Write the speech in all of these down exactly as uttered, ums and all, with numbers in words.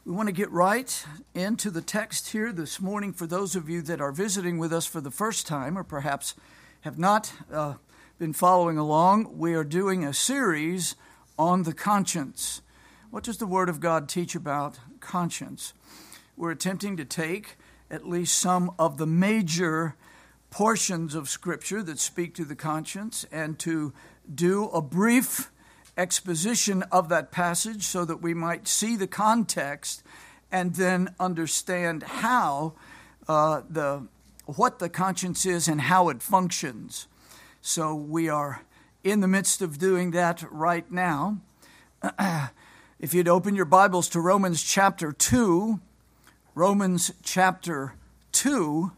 We want to get right into the text here this morning for those of you that are visiting with us for the first time or perhaps have not uh, been following along. We are doing a series on the conscience. What does the Word of God teach about conscience? We're attempting to take at least some of the major portions of Scripture that speak to the conscience and to do a brief exposition of that passage so that we might see the context and then understand how uh, the what the conscience is and how it functions. So we are in the midst of doing that right now. If you'd open your Bibles to Romans chapter two, Romans chapter two.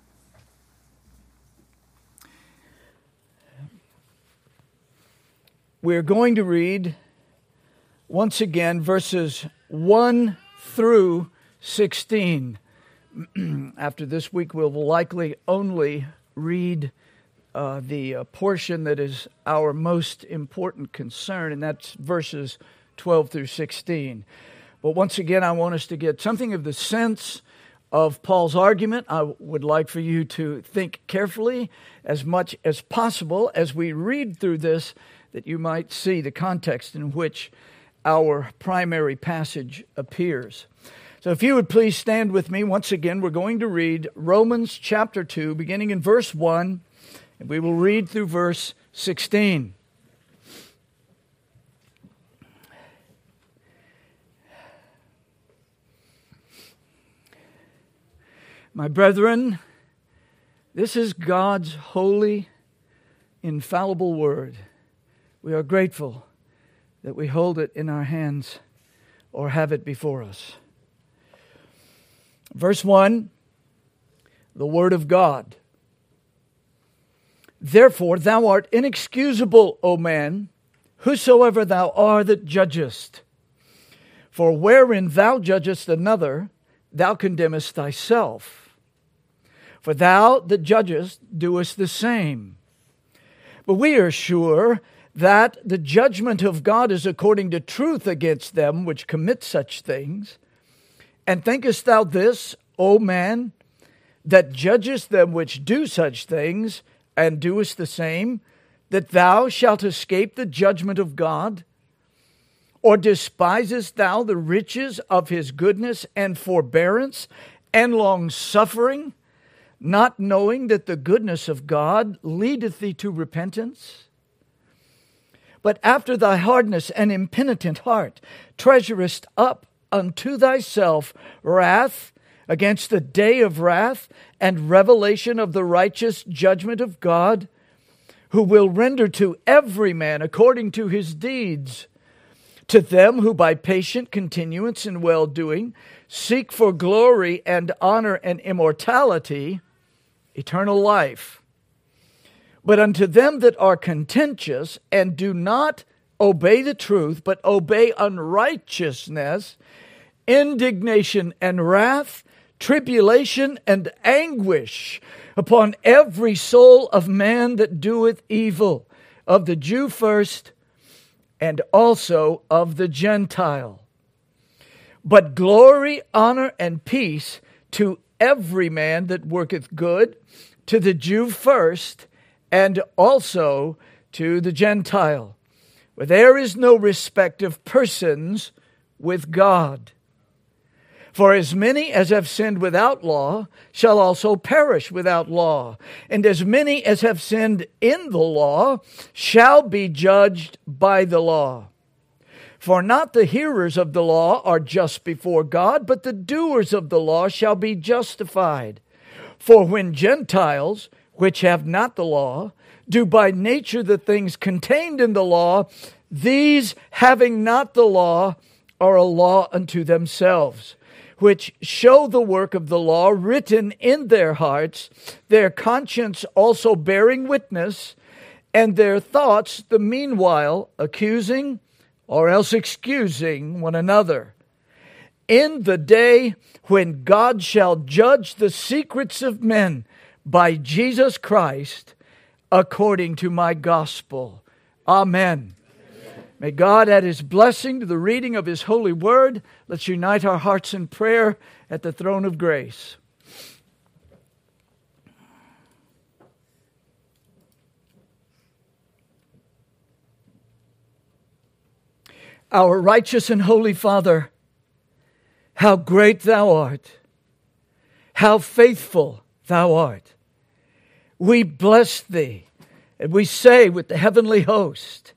We're going to read, once again, verses one through sixteen. After this week, we'll likely only read uh, the uh, portion that is our most important concern, and that's verses twelve through sixteen. But once again, I want us to get something of the sense of Paul's argument. I would like for you to think carefully as much as possible as we read through this, that you might see the context in which our primary passage appears. So if you would please stand with me once again, we're going to read Romans chapter two, beginning in verse one, and we will read through verse sixteen. My brethren, this is God's holy, infallible word. We are grateful that we hold it in our hands or have it before us. Verse one, the Word of God. Therefore thou art inexcusable, O man, whosoever thou art that judgest. For wherein thou judgest another, thou condemnest thyself. For thou that judgest doest the same. But we are sure that the judgment of God is according to truth against them which commit such things. And thinkest thou this, O man, that judgest them which do such things, and doest the same, that thou shalt escape the judgment of God? Or despisest thou the riches of his goodness and forbearance and long-suffering, not knowing that the goodness of God leadeth thee to repentance? But after thy hardness and impenitent heart treasurest up unto thyself wrath against the day of wrath and revelation of the righteous judgment of God, who will render to every man according to his deeds. To them who by patient continuance in well-doing seek for glory and honor and immortality, eternal life. But unto them that are contentious and do not obey the truth, but obey unrighteousness, indignation and wrath, tribulation and anguish upon every soul of man that doeth evil, of the Jew first, and also of the Gentile. But glory, honor, and peace to every man that worketh good, to the Jew first, and also to the Gentile. For there is no respect of persons with God. For as many as have sinned without law shall also perish without law, and as many as have sinned in the law shall be judged by the law. For not the hearers of the law are just before God, but the doers of the law shall be justified. For when Gentiles, which have not the law, do by nature the things contained in the law, these having not the law are a law unto themselves, which show the work of the law written in their hearts, their conscience also bearing witness, and their thoughts the meanwhile accusing or else excusing one another. In the day when God shall judge the secrets of men by Jesus Christ, according to my gospel. Amen. Amen. May God add His blessing to the reading of His holy word. Let's unite our hearts in prayer at the throne of grace. Our righteous and holy Father, how great Thou art, how faithful Thou art. We bless Thee, and we say with the heavenly host,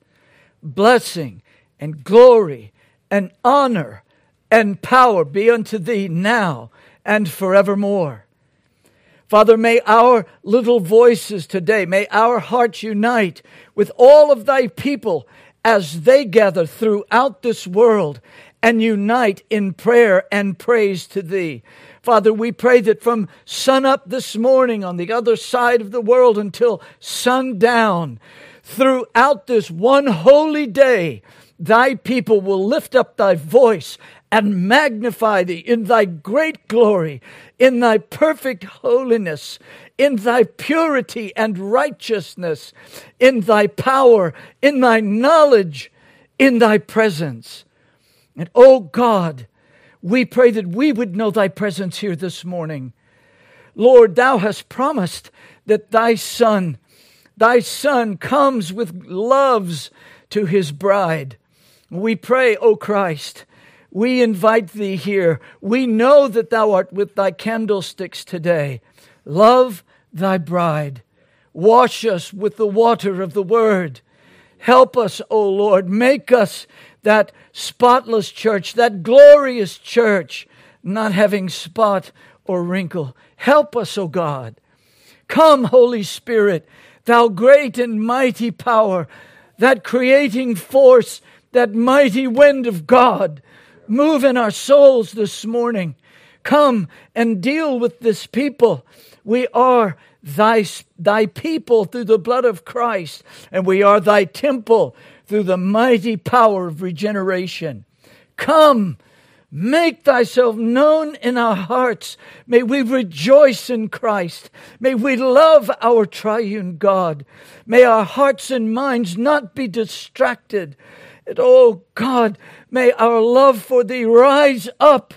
blessing and glory and honor and power be unto Thee now and forevermore. Father, may our little voices today, may our hearts unite with all of Thy people as they gather throughout this world and unite in prayer and praise to Thee. Father, we pray that from sunup this morning on the other side of the world until sundown, throughout this one holy day, Thy people will lift up Thy voice and magnify Thee in Thy great glory, in Thy perfect holiness, in Thy purity and righteousness, in Thy power, in Thy knowledge, in Thy presence. And oh God, we pray that we would know Thy presence here this morning. Lord, Thou hast promised that Thy Son, Thy Son comes with loves to His bride. We pray, O Christ, we invite Thee here. We know that Thou art with Thy candlesticks today. Love Thy bride. Wash us with the water of the Word. Help us, O Lord. Make us that spotless church, that glorious church, not having spot or wrinkle. Help us, O God. Come, Holy Spirit, Thou great and mighty power, that creating force, that mighty wind of God. Move in our souls this morning. Come and deal with this people. We are Thy, Thy people through the blood of Christ, and we are Thy temple through the mighty power of regeneration. Come, make Thyself known in our hearts. May we rejoice in Christ. May we love our triune God. May our hearts and minds not be distracted. And oh God, may our love for Thee rise up,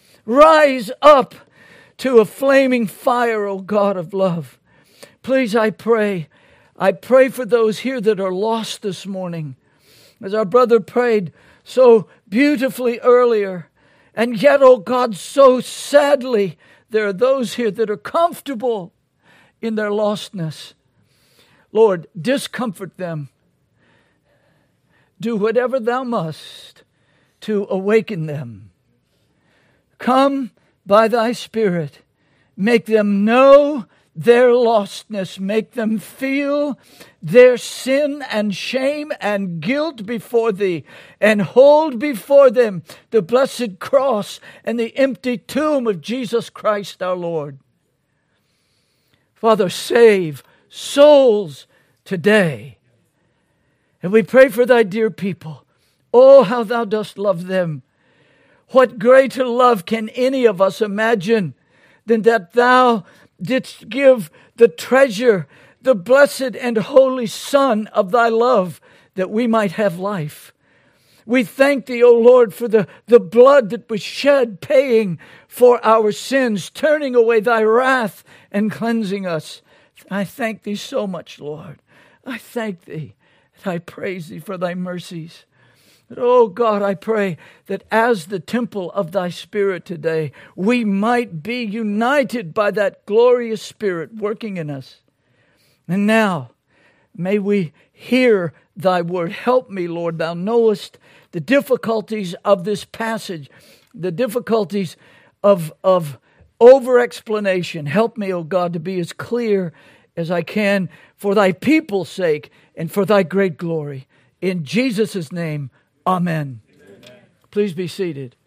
rise up to a flaming fire, O God of love. Please, I pray, I pray for those here that are lost this morning. As our brother prayed so beautifully earlier, and yet, oh God, so sadly, there are those here that are comfortable in their lostness. Lord, discomfort them. Do whatever Thou must to awaken them. Come by Thy Spirit. Make them know their lostness. Make them feel their sin and shame and guilt before Thee, and hold before them the blessed cross and the empty tomb of Jesus Christ our Lord. Father, save souls today. And we pray for Thy dear people. Oh, how Thou dost love them. What greater love can any of us imagine than that Thou didst give the treasure, the blessed and holy Son of Thy love, that we might have life. We thank Thee, O Lord, for the, the blood that was shed, paying for our sins, turning away Thy wrath and cleansing us. I thank Thee so much, Lord. I thank Thee and I praise Thee for Thy mercies. But, oh God, I pray that as the temple of Thy Spirit today, we might be united by that glorious Spirit working in us. And now, may we hear Thy word. Help me, Lord. Thou knowest the difficulties of this passage, the difficulties of, of over-explanation. Help me, O God, to be as clear as I can for Thy people's sake and for Thy great glory. In Jesus' name, Amen. Amen. Please be seated.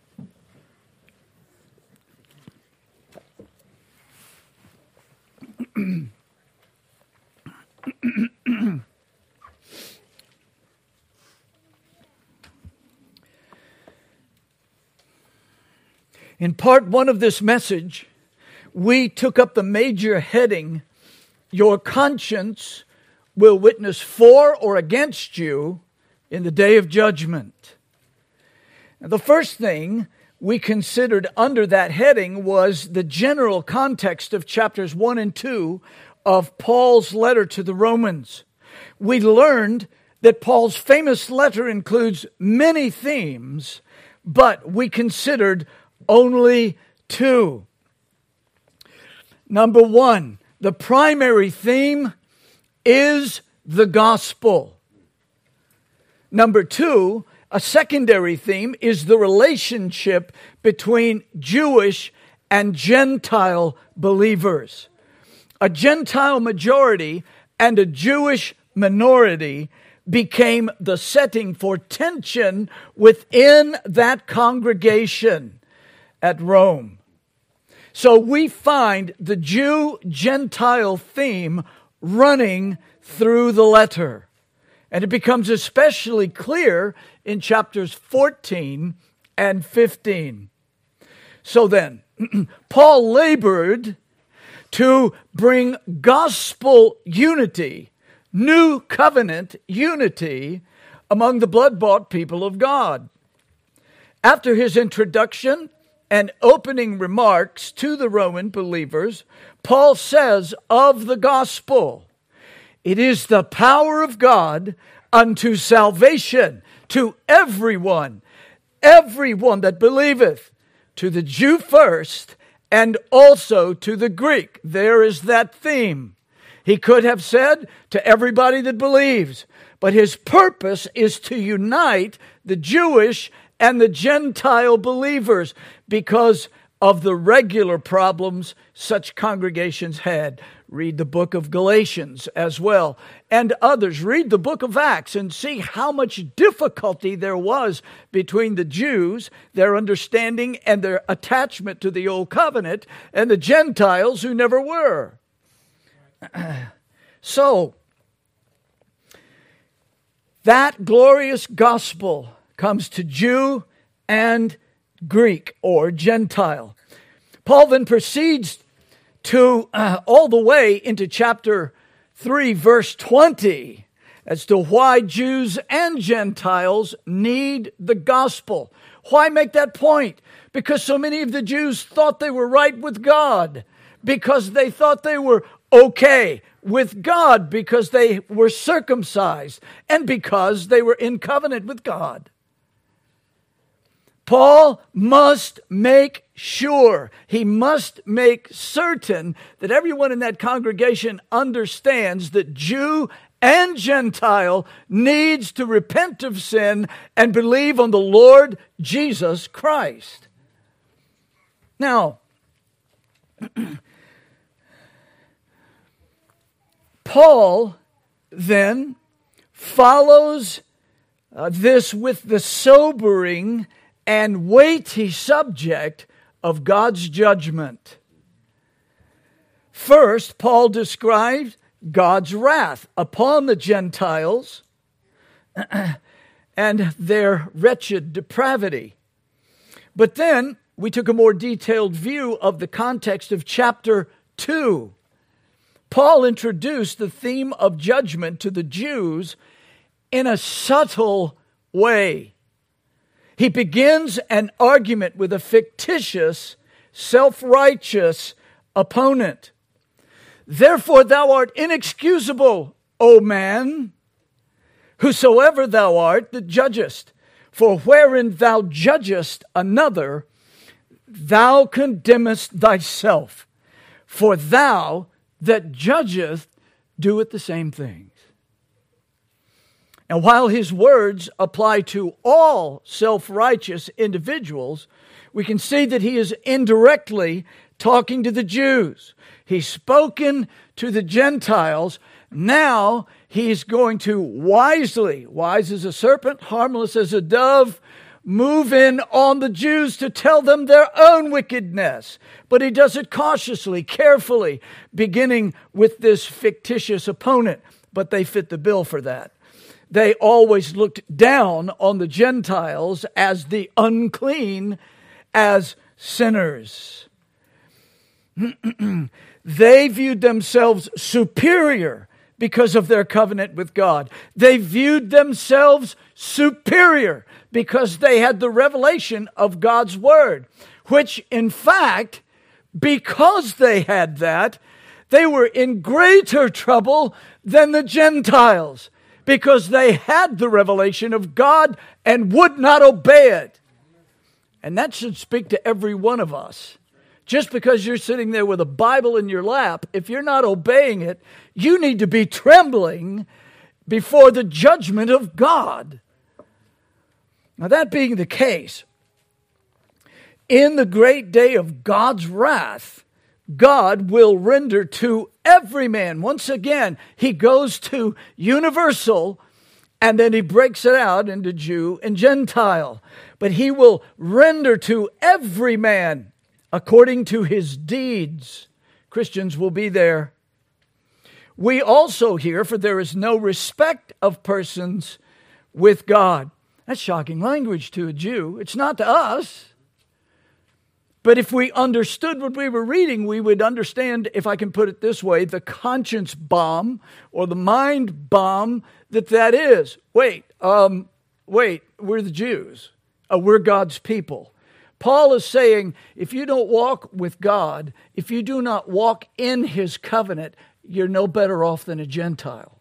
In part one of this message, we took up the major heading, Your conscience will witness for or against you in the day of judgment. Now, the first thing we considered under that heading was the general context of chapters one and two of Paul's letter to the Romans. We learned that Paul's famous letter includes many themes, but we considered only two. Number one, the primary theme is the gospel. Number two, a secondary theme is the relationship between Jewish and Gentile believers. A Gentile majority and a Jewish minority became the setting for tension within that congregation at Rome. So we find the Jew-Gentile theme running through the letter. And it becomes especially clear in chapters fourteen and fifteen. So then, Paul labored to bring gospel unity, new covenant unity among the blood-bought people of God. After his introduction and opening remarks to the Roman believers, Paul says of the gospel, it is the power of God unto salvation to everyone, everyone that believeth, to the Jew first, and also to the Greek. There is that theme. He could have said to everybody that believes, but his purpose is to unite the Jewish and the Gentile believers because of the regular problems such congregations had. Read the book of Galatians as well, and others. Read the book of Acts and see how much difficulty there was between the Jews, their understanding and their attachment to the old covenant, and the Gentiles who never were. So, that glorious gospel comes to Jew and Greek or Gentile. Paul then proceeds to uh, all the way into chapter three, verse twenty, as to why Jews and Gentiles need the gospel. Why make that point? Because so many of the Jews thought they were right with God, because they thought they were okay with God, because they were circumcised, and because they were in covenant with God. Paul must make sure, he must make certain that everyone in that congregation understands that Jew and Gentile needs to repent of sin and believe on the Lord Jesus Christ. Now, Paul then follows uh, this with the sobering and weighty subject of God's judgment. First, Paul describes God's wrath upon the Gentiles and their wretched depravity. But then we took a more detailed view of the context of chapter two. Paul introduced the theme of judgment to the Jews in a subtle way. He begins an argument with a fictitious, self-righteous opponent. Therefore thou art inexcusable, O man, whosoever thou art that judgest. For wherein thou judgest another, thou condemnest thyself. For thou that judgeth doeth the same things. And while his words apply to all self-righteous individuals, we can see that he is indirectly talking to the Jews. He's spoken to the Gentiles. Now he's going to wisely, wise as a serpent, harmless as a dove, move in on the Jews to tell them their own wickedness. But he does it cautiously, carefully, beginning with this fictitious opponent. But they fit the bill for that. They always looked down on the Gentiles as the unclean, as sinners. They viewed themselves superior because of their covenant with God. They viewed themselves superior because they had the revelation of God's word, which in fact, because they had that, they were in greater trouble than the Gentiles because they had the revelation of God and would not obey it. And that should speak to every one of us. Just because you're sitting there with a Bible in your lap, if you're not obeying it, you need to be trembling before the judgment of God. Now, that being the case, in the great day of God's wrath, God will render to every man. Once again, he goes to universal, and then he breaks it out into Jew and Gentile. But he will render to every man according to his deeds. Christians will be there. We also hear, for there is no respect of persons with God. That's shocking language to a Jew. It's not to us. But if we understood what we were reading, we would understand, if I can put it this way, the conscience bomb or the mind bomb that that is. Wait, um, wait, we're the Jews. Uh, we're God's people. Paul is saying, if you don't walk with God, if you do not walk in his covenant, you're no better off than a Gentile.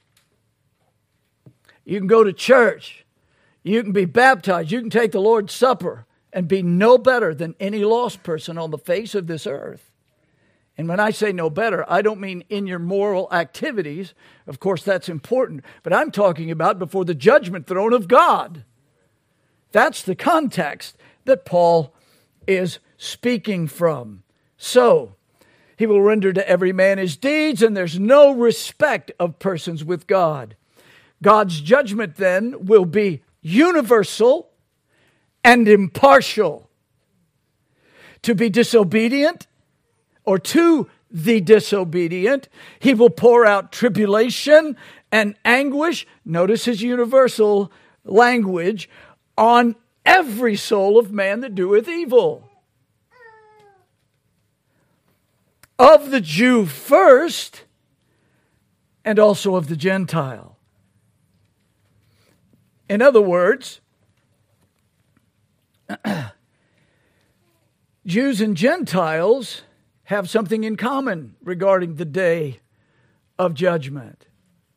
You can go to church. You can be baptized. You can take the Lord's Supper and be no better than any lost person on the face of this earth. And when I say no better, I don't mean in your moral activities. Of course, that's important. But I'm talking about before the judgment throne of God. That's the context that Paul is speaking from. So, he will render to every man his deeds, and there's no respect of persons with God. God's judgment then will be universal and impartial. To be disobedient, or to the disobedient, he will pour out tribulation and anguish, notice his universal language, on every soul of man that doeth evil. Of the Jew first, and also of the Gentile. In other words, Jews and Gentiles have something in common regarding the day of judgment.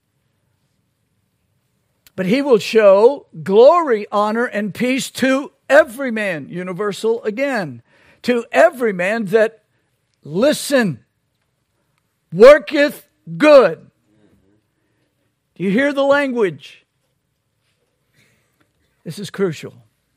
But he will show glory, honor, and peace to every man, universal again, to every man that, listen, worketh good. Do you hear the language? This is crucial.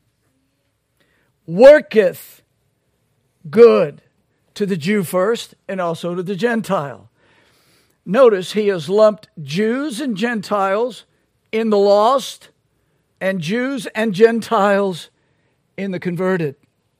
Worketh good to the Jew first and also to the Gentile. Notice he has lumped Jews and Gentiles in the lost, and Jews and Gentiles in the converted.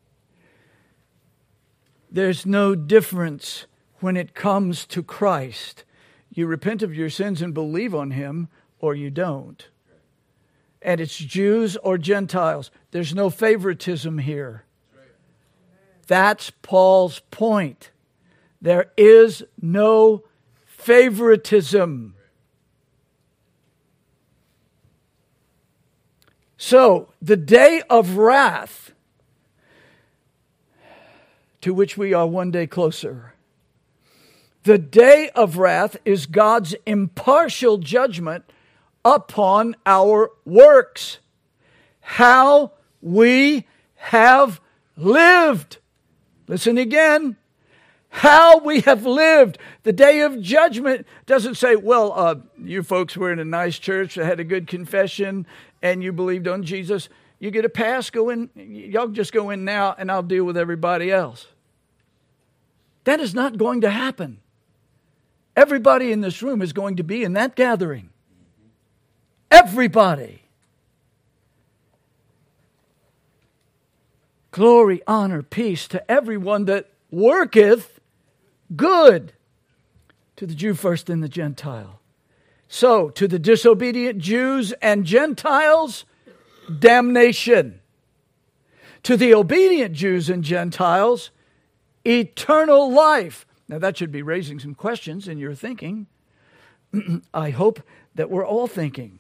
There's no difference when it comes to Christ. You repent of your sins and believe on him, or you don't. And it's Jews or Gentiles. There's no favoritism here. That's Paul's point. There is no favoritism. So, the day of wrath, to which we are one day closer. The day of wrath is God's impartial judgment upon our works. How we have lived. Listen again. How we have lived. The day of judgment doesn't say, well, uh, you folks were in a nice church that had a good confession and you believed on Jesus. You get a pass, go in. Y'all just go in now and I'll deal with everybody else. That is not going to happen. Everybody in this room is going to be in that gathering. Everybody. Glory, honor, peace to everyone that worketh good. To the Jew first and the Gentile. So, to the disobedient Jews and Gentiles, damnation. To the obedient Jews and Gentiles, eternal life. Now that should be raising some questions in your thinking. I hope that we're all thinking.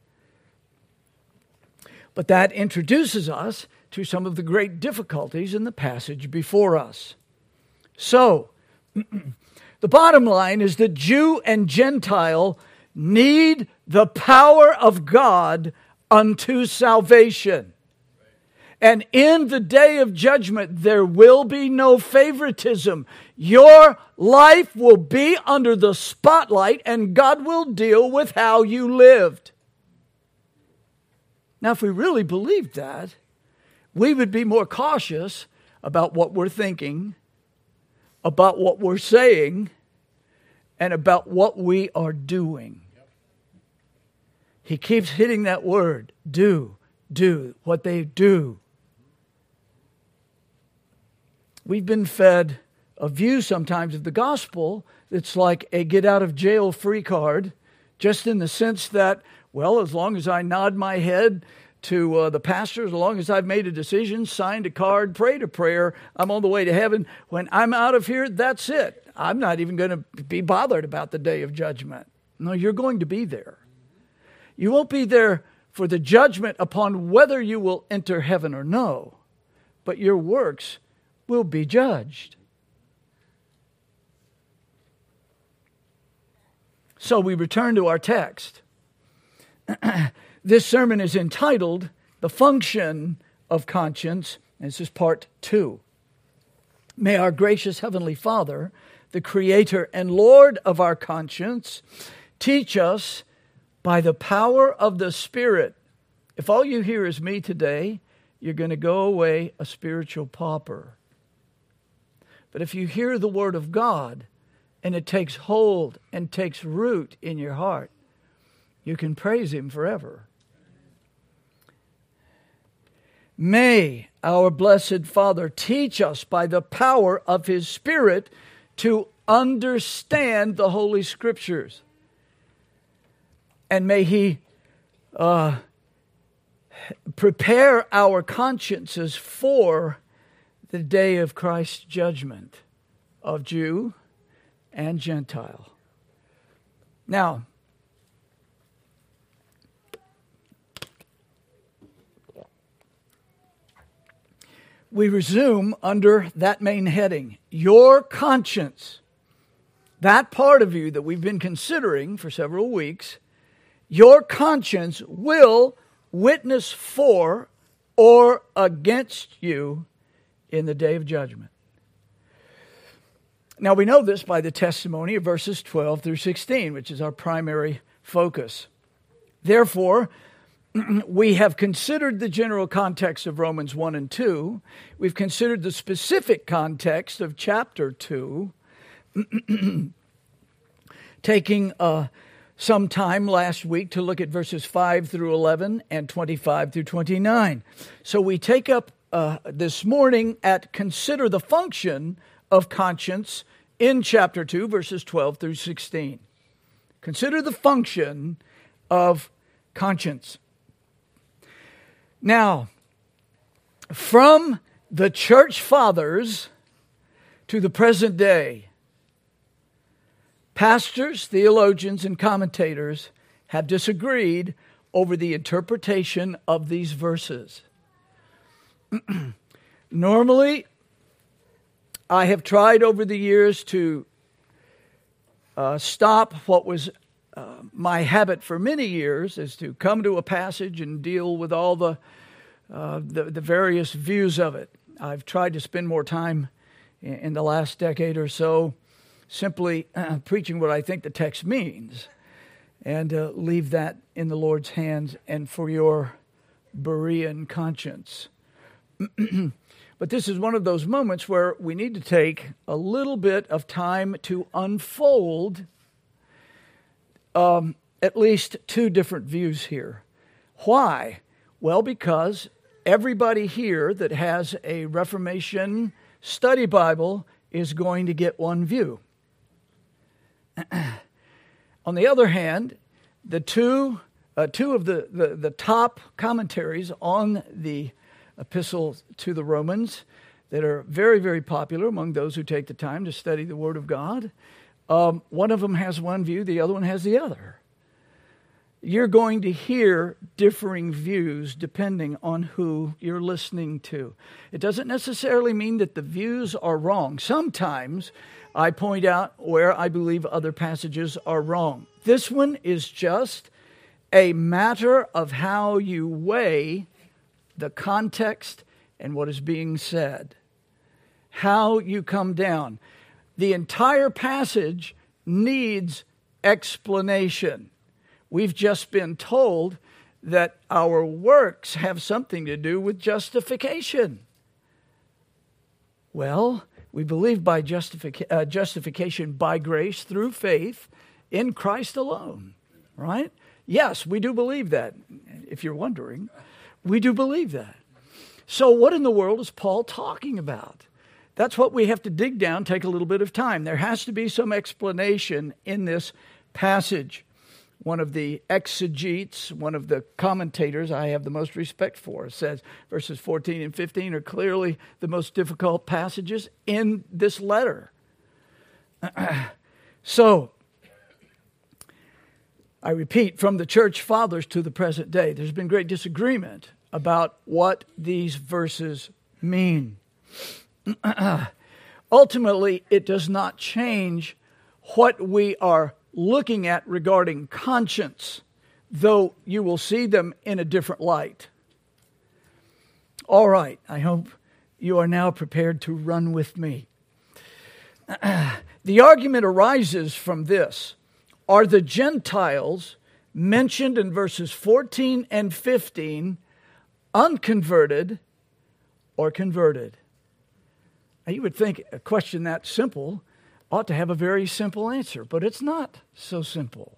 But that introduces us to some of the great difficulties in the passage before us. So, the bottom line is that Jew and Gentile need the power of God unto salvation. And in the day of judgment, there will be no favoritism. Your life will be under the spotlight, and God will deal with how you lived. Now, if we really believed that, we would be more cautious about what we're thinking, about what we're saying, and about what we are doing. He keeps hitting that word, do, do, what they do. We've been fed a view sometimes of the gospel that's like a get-out-of-jail-free card, just in the sense that, well, as long as I nod my head to uh, the pastor, as long as I've made a decision, signed a card, prayed a prayer, I'm on the way to heaven. When I'm out of here, that's it. I'm not even going to be bothered about the day of judgment. No, you're going to be there. You won't be there for the judgment upon whether you will enter heaven or no, but your works will be judged. So we return to our text. This sermon is entitled, The Function of Conscience. And this is part two. May our gracious Heavenly Father, the Creator and Lord of our conscience, teach us by the power of the Spirit. If all you hear is me today, you're going to go away a spiritual pauper. But if you hear the Word of God and it takes hold and takes root in your heart, you can praise Him forever. May our blessed Father teach us by the power of His Spirit to understand the Holy Scriptures. And may He uh, prepare our consciences for the day of Christ's judgment of Jew and Gentile. Now, we resume under that main heading, your conscience. That part of you that we've been considering for several weeks, your conscience will witness for or against you in the day of judgment. Now we know this by the testimony of verses twelve through sixteen, which is our primary focus. Therefore, we have considered the general context of Romans one and two. We've considered the specific context of chapter two, taking uh, some time last week to look at verses five through eleven and twenty-five through twenty-nine. So we take up uh, this morning at consider the function of conscience in chapter two, verses twelve through sixteen. Consider the function of conscience. Now, from the church fathers to the present day, pastors, theologians, and commentators have disagreed over the interpretation of these verses. Normally, I have tried over the years to uh, stop what was uh, my habit for many years, is to come to a passage and deal with all the, uh, the the various views of it. I've tried to spend more time in, in the last decade or so simply uh, preaching what I think the text means, and uh, leave that in the Lord's hands and for your Berean conscience. But this is one of those moments where we need to take a little bit of time to unfold um, at least two different views here. Why? Well, because everybody here that has a Reformation study Bible is going to get one view. On the other hand, the two uh, two of the, the, the top commentaries on the epistle to the Romans that are very, very popular among those who take the time to study the Word of God Um, one of them has one view, the other one has the other. You're going to hear differing views depending on who you're listening to. It doesn't necessarily mean that the views are wrong. Sometimes I point out where I believe other passages are wrong. This one is just a matter of how you weigh the context and what is being said. How you come down. The entire passage needs explanation. We've just been told that our works have something to do with justification. Well, we believe by justific- uh, justification by grace through faith in Christ alone, right? Yes, we do believe that. If you're wondering, we do believe that. So what in the world is Paul talking about? That's what we have to dig down, take a little bit of time. There has to be some explanation in this passage. One of the exegetes, one of the commentators I have the most respect for, says verses fourteen and fifteen are clearly the most difficult passages in this letter. So, I repeat, from the church fathers to the present day, there's been great disagreement about what these verses mean. Ultimately, it does not change what we are looking at regarding conscience, though you will see them in a different light. All right, I hope you are now prepared to run with me. The argument arises from this. Are the Gentiles mentioned in verses fourteen and fifteen unconverted or converted? Now, you would think a question that simple ought to have a very simple answer, but it's not so simple.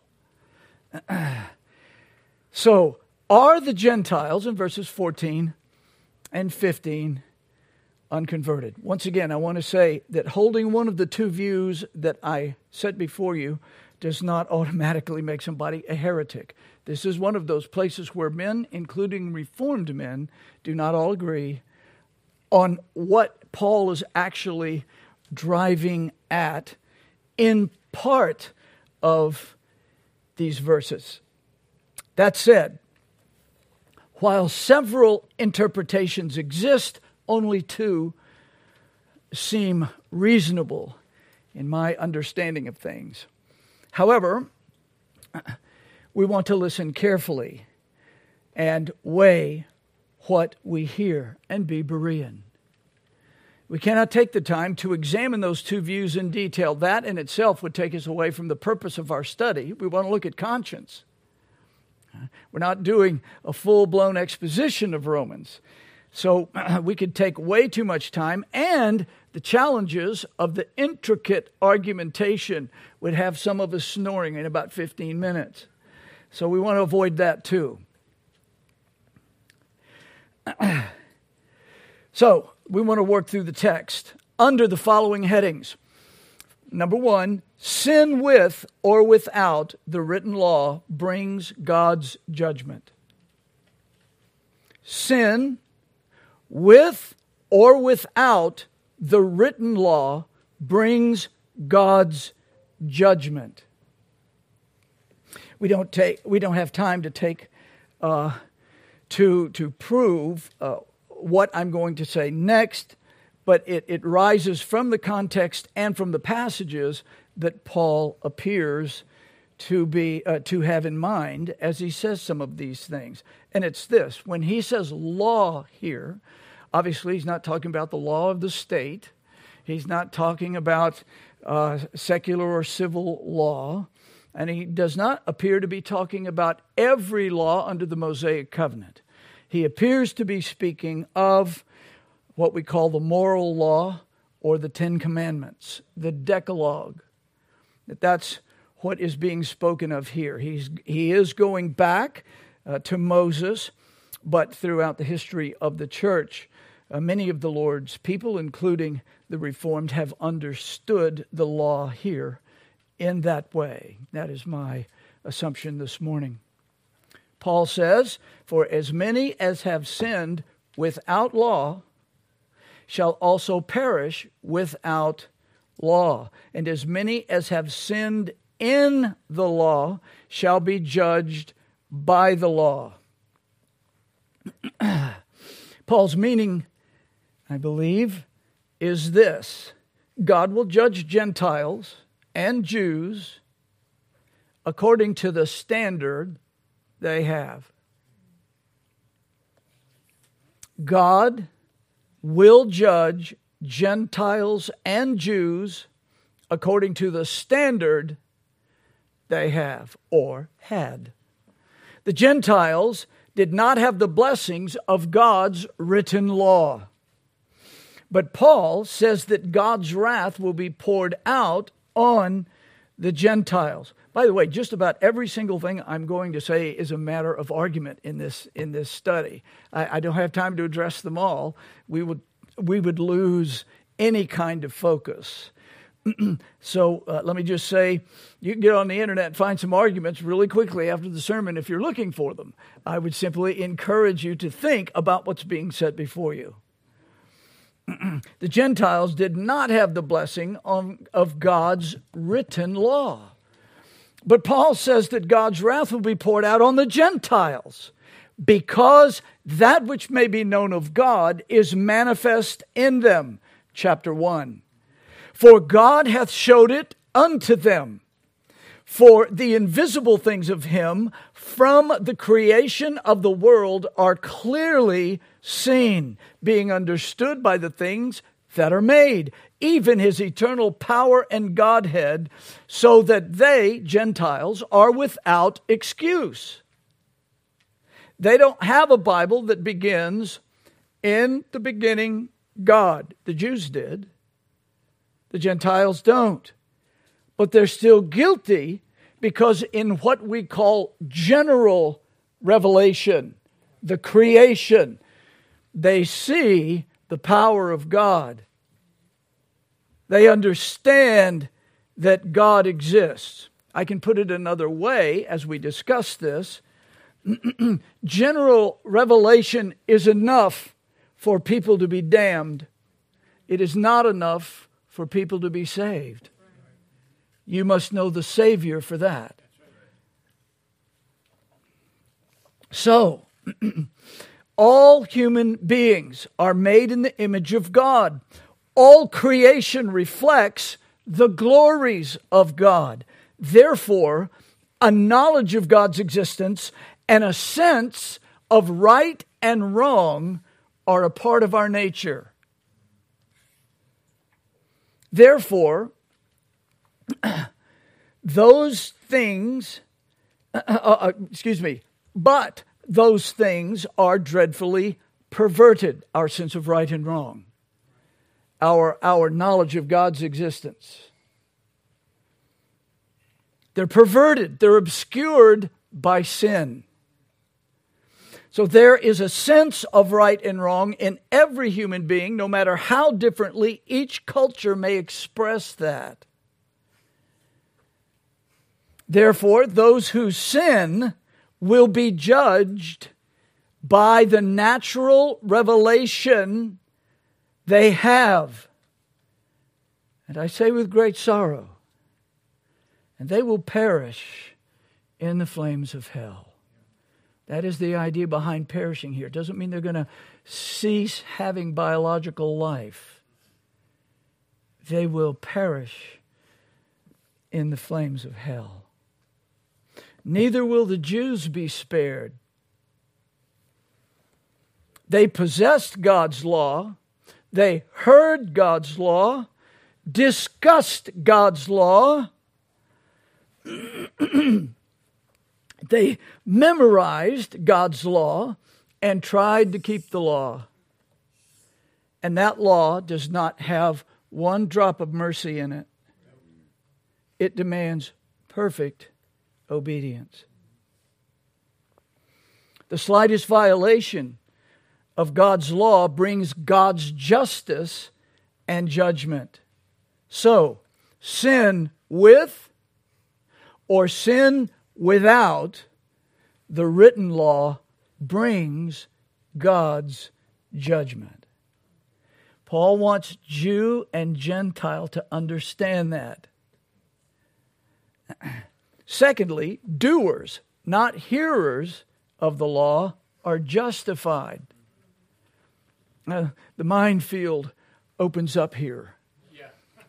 So, are the Gentiles in verses fourteen and fifteen unconverted? Once again, I want to say that holding one of the two views that I set before you does not automatically make somebody a heretic. This is one of those places where men, including Reformed men, do not all agree on what Paul is actually driving at in part of these verses. That said, while several interpretations exist, only two seem reasonable in my understanding of things. However, we want to listen carefully and weigh what we hear and be Berean. We cannot take the time to examine those two views in detail. That in itself would take us away from the purpose of our study. We want to look at conscience. We're not doing a full-blown exposition of Romans. So we could take way too much time, and the challenges of the intricate argumentation would have some of us snoring in about fifteen minutes. So we want to avoid that too. So we want to work through the text under the following headings. Number one, sin with or without the written law brings God's judgment. Sin with or without the written law brings God's judgment. We don't take. We don't have time to take uh, to to prove uh, what I'm going to say next, but it, it rises from the context and from the passages that Paul appears to be uh, to have in mind as he says some of these things. And it's this: when he says law here, obviously he's not talking about the law of the state. He's not talking about uh, secular or civil law. And he does not appear to be talking about every law under the Mosaic covenant. He appears to be speaking of what we call the moral law or the Ten Commandments, the Decalogue. That that's what is being spoken of here. He's he is going back uh, to Moses, but throughout the history of the church, uh, many of the Lord's people, including the Reformed, have understood the law here in that way. That is my assumption this morning. Paul says, "For as many as have sinned without law shall also perish without law. And as many as have sinned in the law shall be judged by the law. Paul's meaning, I believe, is this: God will judge Gentiles and Jews according to the standard they have. God will judge Gentiles and Jews according to the standard they have or had. The Gentiles did not have the blessings of God's written law. But Paul says that God's wrath will be poured out on the Gentiles. By the way, just about every single thing I'm going to say is a matter of argument in this in this study. I, I don't have time to address them all. We would we would lose any kind of focus. So uh, let me just say, you can get on the internet and find some arguments really quickly after the sermon if you're looking for them. I would simply encourage you to think about what's being set before you. The Gentiles did not have the blessing on, of God's written law. But Paul says that God's wrath will be poured out on the Gentiles because that which may be known of God is manifest in them. Chapter one. For God hath showed it unto them. For the invisible things of him from the creation of the world are clearly seen, being understood by the things that are made, even his eternal power and Godhead, so that they, Gentiles, are without excuse. They don't have a Bible that begins, in the beginning, God. The Jews did. The Gentiles don't. But they're still guilty because in what we call general revelation, the creation, they see the power of God. They understand that God exists. I can put it another way as we discuss this. General revelation is enough for people to be damned. It is not enough for people to be saved. You must know the Savior for that. So, all human beings are made in the image of God. All creation reflects the glories of God. Therefore, a knowledge of God's existence and a sense of right and wrong are a part of our nature. Therefore, those things, uh, uh, excuse me, but those things are dreadfully perverted, our sense of right and wrong, our, our knowledge of God's existence. They're perverted, they're obscured by sin. So there is a sense of right and wrong in every human being, no matter how differently each culture may express that. Therefore, those who sin will be judged by the natural revelation they have. And I say with great sorrow, and they will perish in the flames of hell. That is the idea behind perishing here. It doesn't mean they're going to cease having biological life. They will perish in the flames of hell. Neither will the Jews be spared. They possessed God's law. They heard God's law, discussed God's law. They memorized God's law and tried to keep the law. And that law does not have one drop of mercy in it. It demands perfect obedience. The slightest violation of God's law brings God's justice and judgment. So, sin with or sin without the written law brings God's judgment. Paul wants Jew and Gentile to understand that. Secondly, doers, not hearers of the law, are justified. Uh, the minefield opens up here. Yeah.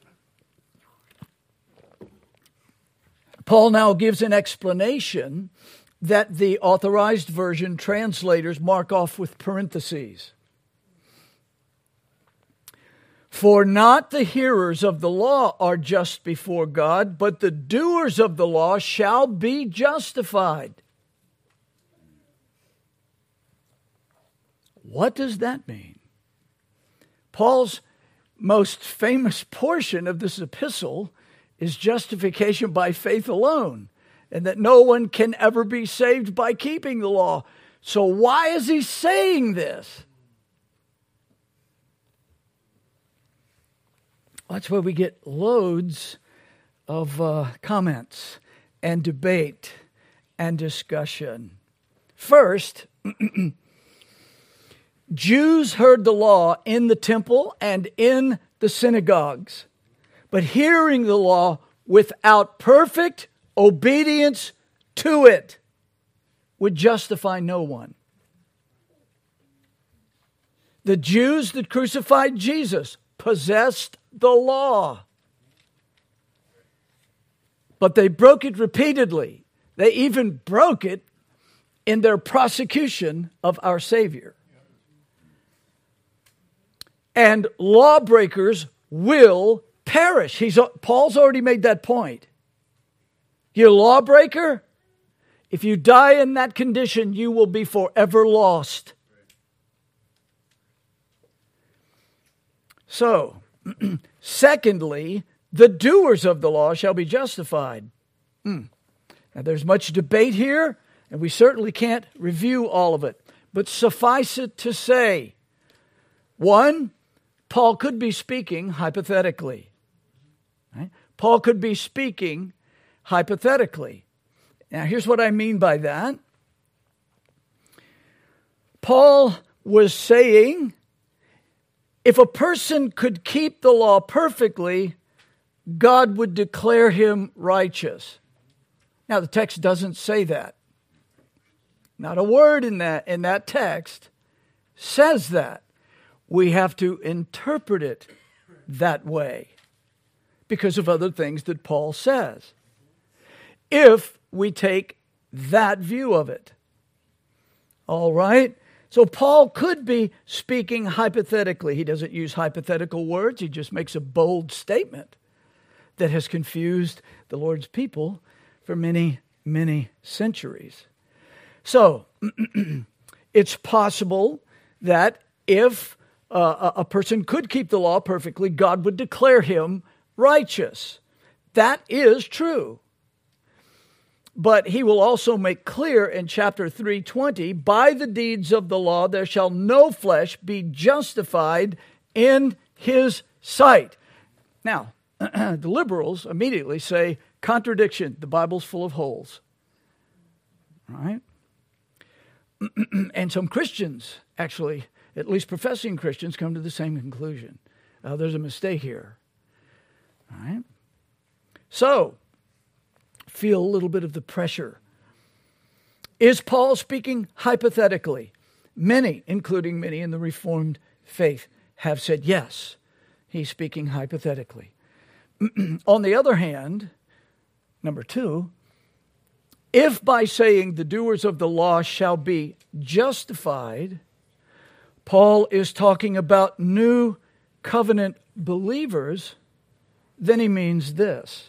Paul now gives an explanation that the Authorized Version translators mark off with parentheses. For not the hearers of the law are just before God, but the doers of the law shall be justified. What does that mean? Paul's most famous portion of this epistle is justification by faith alone, and that no one can ever be saved by keeping the law. So why is he saying this? That's where we get loads of uh, comments and debate and discussion. First, Jews heard the law in the temple and in the synagogues, but hearing the law without perfect obedience to it would justify no one. The Jews that crucified Jesus possessed the law, but they broke it repeatedly. They even broke it in their prosecution of our Savior. And lawbreakers will perish. He's, Paul's already made that point. You're a lawbreaker? If you die in that condition, you will be forever lost. So, secondly, the doers of the law shall be justified. Hmm. Now, there's much debate here, and we certainly can't review all of it. But suffice it to say, one, Paul could be speaking hypothetically. Right? Paul could be speaking hypothetically. Now, here's what I mean by that. Paul was saying, if a person could keep the law perfectly, God would declare him righteous. Now, the text doesn't say that. Not a word in that, in that text says that. We have to interpret it that way because of other things that Paul says. If we take that view of it. All right? So Paul could be speaking hypothetically. He doesn't use hypothetical words. He just makes a bold statement that has confused the Lord's people for many, many centuries. So it's possible that if uh, a person could keep the law perfectly, God would declare him righteous. That is true. But he will also make clear in chapter three twenty, by the deeds of the law there shall no flesh be justified in his sight. Now, the liberals immediately say, contradiction, the Bible's full of holes. All right? And some Christians, actually, at least professing Christians, come to the same conclusion. Uh, there's a mistake here. All right? So, feel a little bit of the pressure. Is Paul speaking hypothetically? Many, including many in the Reformed faith, have said yes, he's speaking hypothetically. On the other hand, number two, if by saying the doers of the law shall be justified, Paul is talking about new covenant believers, then he means this.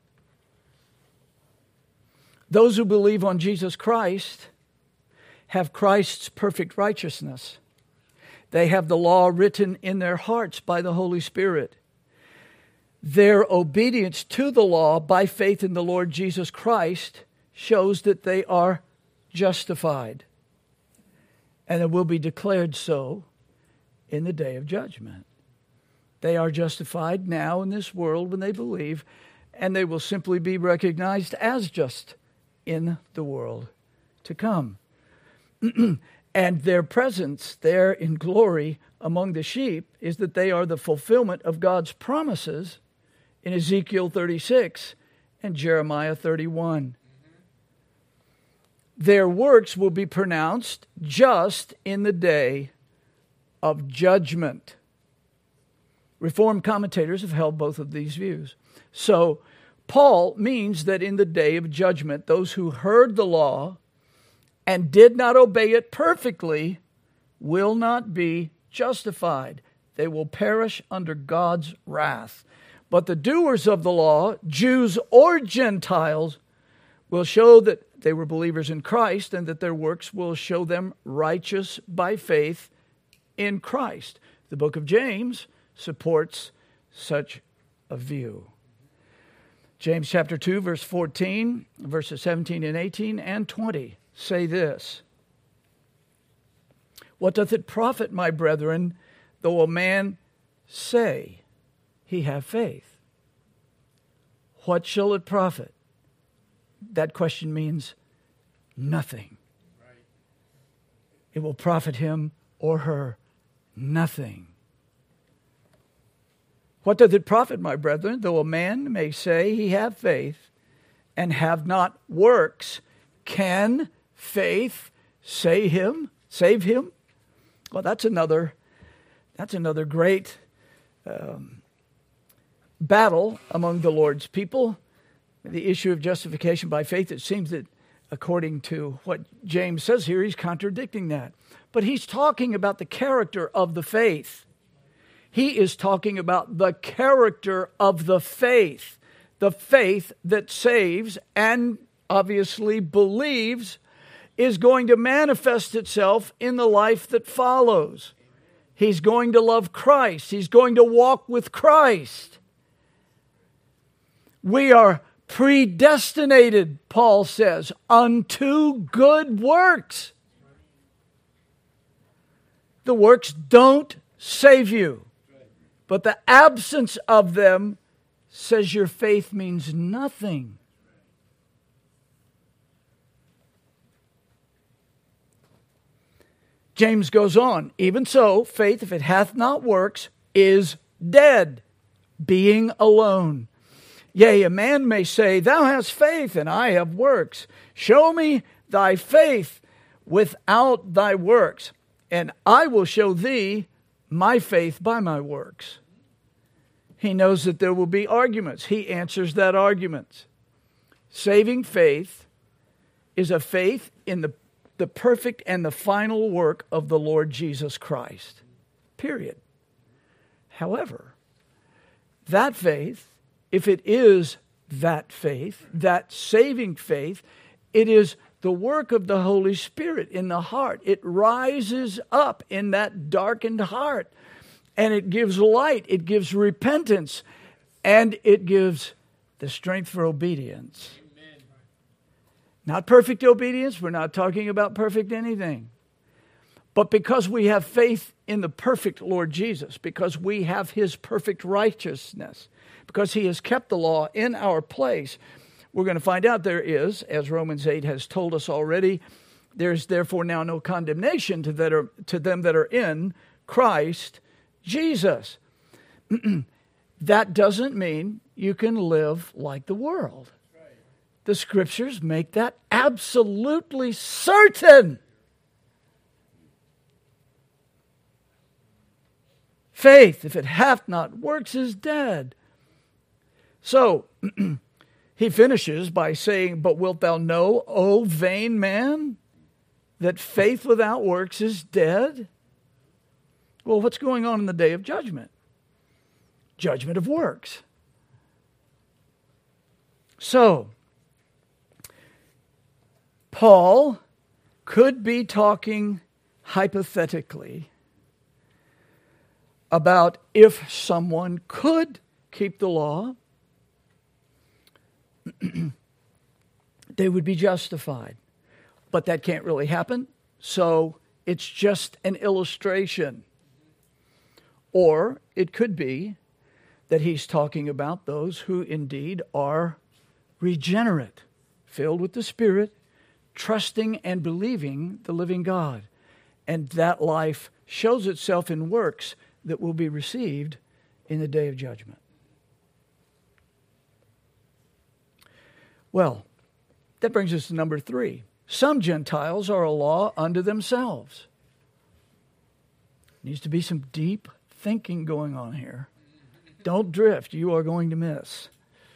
Those who believe on Jesus Christ have Christ's perfect righteousness. They have the law written in their hearts by the Holy Spirit. Their obedience to the law by faith in the Lord Jesus Christ shows that they are justified. And it will be declared so in the day of judgment. They are justified now in this world when they believe, and they will simply be recognized as just in the world to come. And their presence there in glory among the sheep is that they are the fulfillment of God's promises in Ezekiel thirty-six and Jeremiah thirty-one. Their works will be pronounced just in the day of judgment. Reformed commentators have held both of these views. So, Paul means that in the day of judgment, those who heard the law and did not obey it perfectly will not be justified. They will perish under God's wrath. But the doers of the law, Jews or Gentiles, will show that they were believers in Christ and that their works will show them righteous by faith in Christ. The book of James supports such a view. James chapter two, verse fourteen, verses seventeen and eighteen and twenty say this. What doth it profit, my brethren, though a man say he have faith? What shall it profit? That question means nothing. Right. It will profit him or her nothing. What doth it profit, my brethren, though a man may say he have faith and have not works? Can faith save him? Save him? Well, that's another. That's another great um, battle among the Lord's people. The issue of justification by faith. It seems that, according to what James says here, he's contradicting that. But he's talking about the character of the faith. He is talking about the character of the faith. The faith that saves and obviously believes is going to manifest itself in the life that follows. He's going to love Christ. He's going to walk with Christ. We are predestinated, Paul says, unto good works. The works don't save you, but the absence of them says your faith means nothing. James goes on, even so, faith, if it hath not works, is dead, being alone. Yea, a man may say, thou hast faith, and I have works. Show me thy faith without thy works, and I will show thee my faith by my works. He knows that there will be arguments. He answers that argument. Saving faith is a faith in the, the perfect and the final work of the Lord Jesus Christ. Period. However, that faith, if it is that faith, that saving faith, it is the work of the Holy Spirit in the heart. It rises up in that darkened heart, and it gives light, it gives repentance, and it gives the strength for obedience. Amen. Not perfect obedience. We're not talking about perfect anything. But because we have faith in the perfect Lord Jesus, because we have His perfect righteousness, because He has kept the law in our place, we're going to find out there is, as Romans eight has told us already, there is therefore now no condemnation to, that are, to them that are in Christ Jesus. That doesn't mean you can live like the world. The Scriptures make that absolutely certain. Faith, if it hath not works, is dead. So, he finishes by saying, but wilt thou know, O vain man, that faith without works is dead? Well, what's going on in the day of judgment? Judgment of works. So, Paul could be talking hypothetically about if someone could keep the law, they would be justified. But that can't really happen, so it's just an illustration. Or it could be that he's talking about those who indeed are regenerate, filled with the Spirit, trusting and believing the living God. And that life shows itself in works that will be received in the day of judgment. Well, that brings us to number three. Some Gentiles are a law unto themselves. Needs to be some deep thinking going on here. Don't drift. You are going to miss.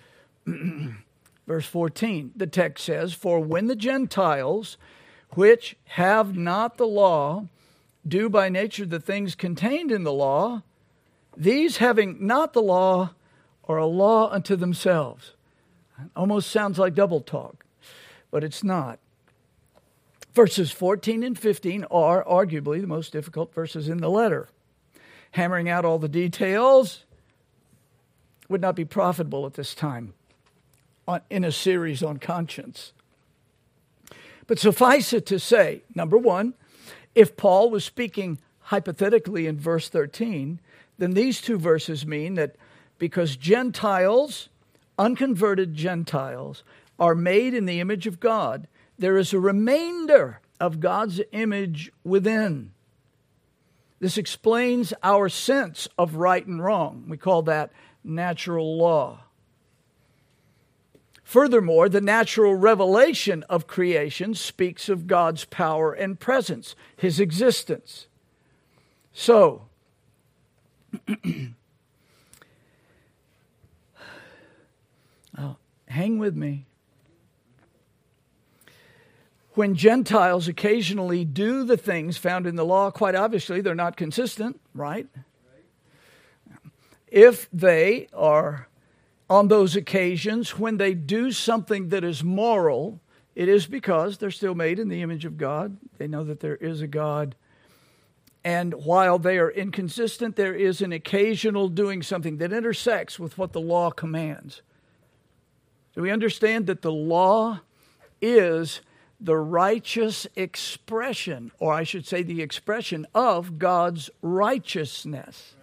Verse fourteen, the text says, For when the Gentiles, which have not the law, do by nature the things contained in the law, these having not the law are a law unto themselves. Almost sounds like double talk, but it's not. Verses fourteen and fifteen are arguably the most difficult verses in the letter. Hammering out all the details would not be profitable at this time in a series on conscience. But suffice it to say, number one, if Paul was speaking hypothetically in verse thirteen, then these two verses mean that because Gentiles, unconverted Gentiles, are made in the image of God, there is a remainder of God's image within. This explains our sense of right and wrong. We call that natural law. Furthermore, the natural revelation of creation speaks of God's power and presence, His existence. So, oh, hang with me. When Gentiles occasionally do the things found in the law, quite obviously they're not consistent, right? If they are, on those occasions, when they do something that is moral, it is because they're still made in the image of God. They know that there is a God. And while they are inconsistent, there is an occasional doing something that intersects with what the law commands. Do we understand that the law is the righteous expression, or I should say the expression of God's righteousness?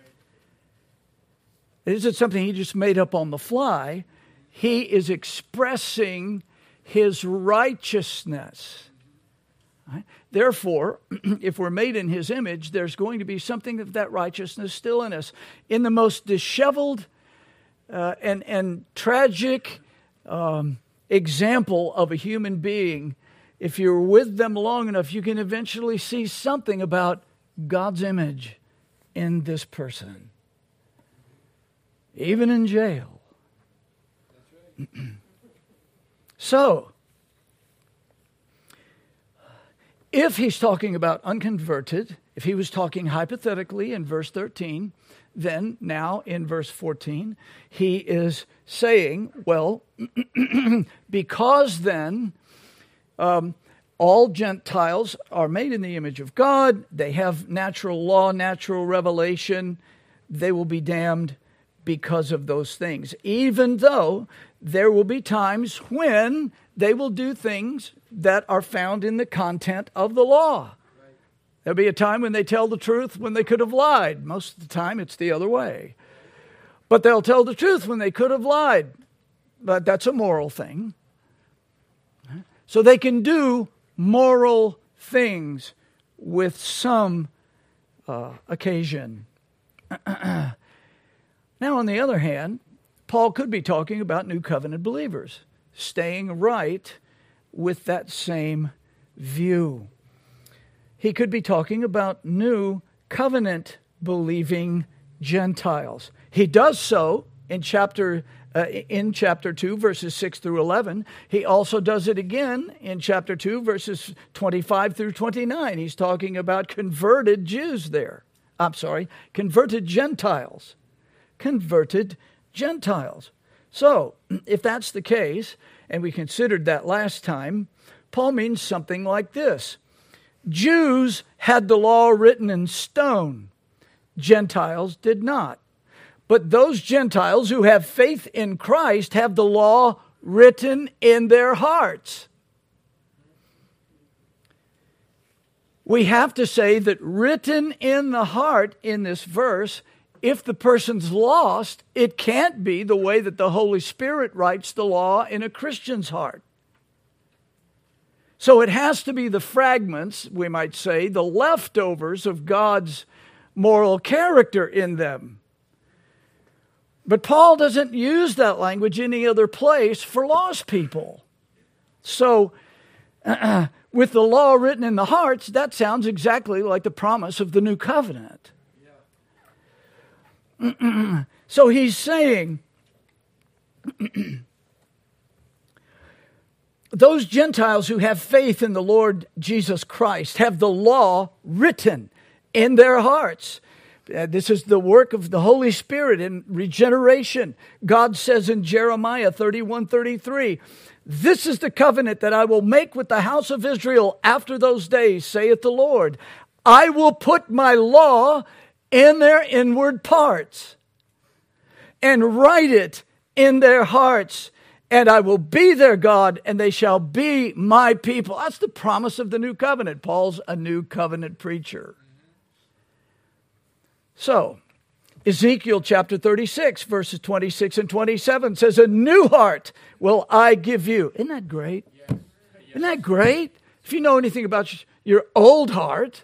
It isn't something He just made up on the fly. He is expressing His righteousness. Right? Therefore, if we're made in His image, there's going to be something of that righteousness still in us. In the most disheveled uh, and, and tragic um, example of a human being, if you're with them long enough, you can eventually see something about God's image in this person. Even in jail. That's right. So, if he's talking about unconverted, if he was talking hypothetically in verse thirteen, then now in verse fourteen, he is saying, well, because then um, all Gentiles are made in the image of God, they have natural law, natural revelation, they will be damned because of those things, even though there will be times when they will do things that are found in the content of the law. Right. There'll be a time when they tell the truth when they could have lied. Most of the time it's the other way. But they'll tell the truth when they could have lied. But that's a moral thing. So they can do moral things with some uh, occasion. Now, on the other hand, Paul could be talking about New Covenant believers, staying right with that same view. He could be talking about New Covenant believing Gentiles. He does so in chapter uh, in chapter two, verses six through eleven. He also does it again in chapter two, verses twenty-five through twenty-nine. He's talking about converted Jews there. I'm sorry, converted Gentiles. Converted Gentiles. So, if that's the case, and we considered that last time, Paul means something like this. Jews had the law written in stone. Gentiles did not. But those Gentiles who have faith in Christ have the law written in their hearts. We have to say that written in the heart in this verse, if the person's lost, it can't be the way that the Holy Spirit writes the law in a Christian's heart. So it has to be the fragments, we might say, the leftovers of God's moral character in them. But Paul doesn't use that language any other place for lost people. So uh, with the law written in the hearts, that sounds exactly like the promise of the new covenant. Yeah. So he's saying, those Gentiles who have faith in the Lord Jesus Christ have the law written in their hearts. Uh, this is the work of the Holy Spirit in regeneration. God says in Jeremiah thirty-one thirty-three, this is the covenant that I will make with the house of Israel after those days, saith the Lord. I will put my law in their inward parts and write it in their hearts. And I will be their God, and they shall be my people. That's the promise of the new covenant. Paul's a new covenant preacher. So, Ezekiel chapter thirty-six, verses twenty-six and twenty-seven says, a new heart will I give you. Isn't that great? Yes. Yes. Isn't that great? If you know anything about your old heart,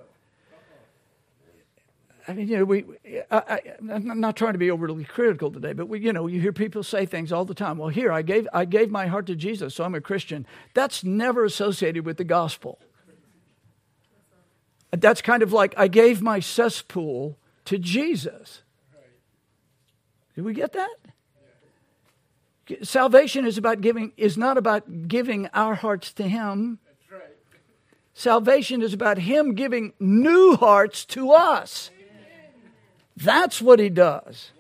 I mean, you know, we, I, I, I'm not trying to be overly critical today, but we, you know, you hear people say things all the time. Well, here, I gave, I gave my heart to Jesus, so I'm a Christian. That's never associated with the gospel. That's kind of like, I gave my cesspool to Jesus. Did we get that? Salvation is about giving, is not about giving our hearts to Him. That's right. Salvation is about Him giving new hearts to us. That's what He does.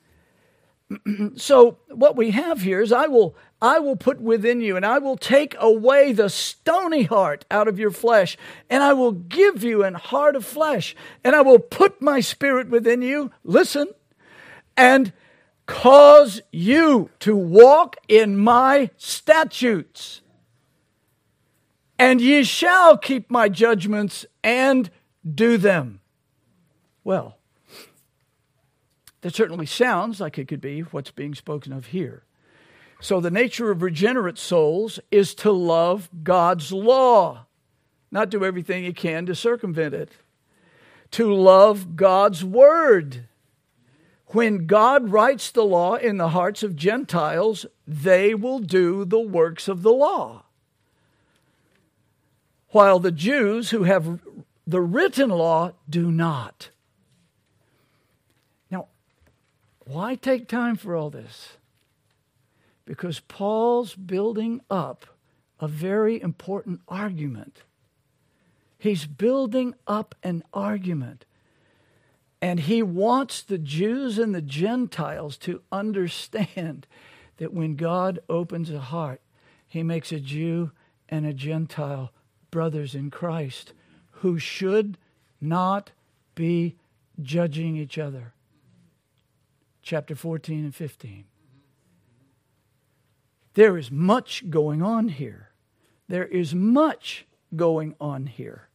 So what we have here is I will I will put within you, and I will take away the stony heart out of your flesh, and I will give you an heart of flesh, and I will put my spirit within you, listen, and cause you to walk in my statutes. And ye shall keep my judgments and do them. Well, that certainly sounds like it could be what's being spoken of here. So the nature of regenerate souls is to love God's law, not do everything you can to circumvent it. To love God's word. When God writes the law in the hearts of Gentiles, they will do the works of the law. While the Jews who have the written law do not. Now, why take time for all this? Because Paul's building up a very important argument. He's building up an argument. And he wants the Jews and the Gentiles to understand that when God opens a heart, He makes a Jew and a Gentile brothers in Christ who should not be judging each other. Chapter fourteen and fifteen. There is much going on here. There is much going on here.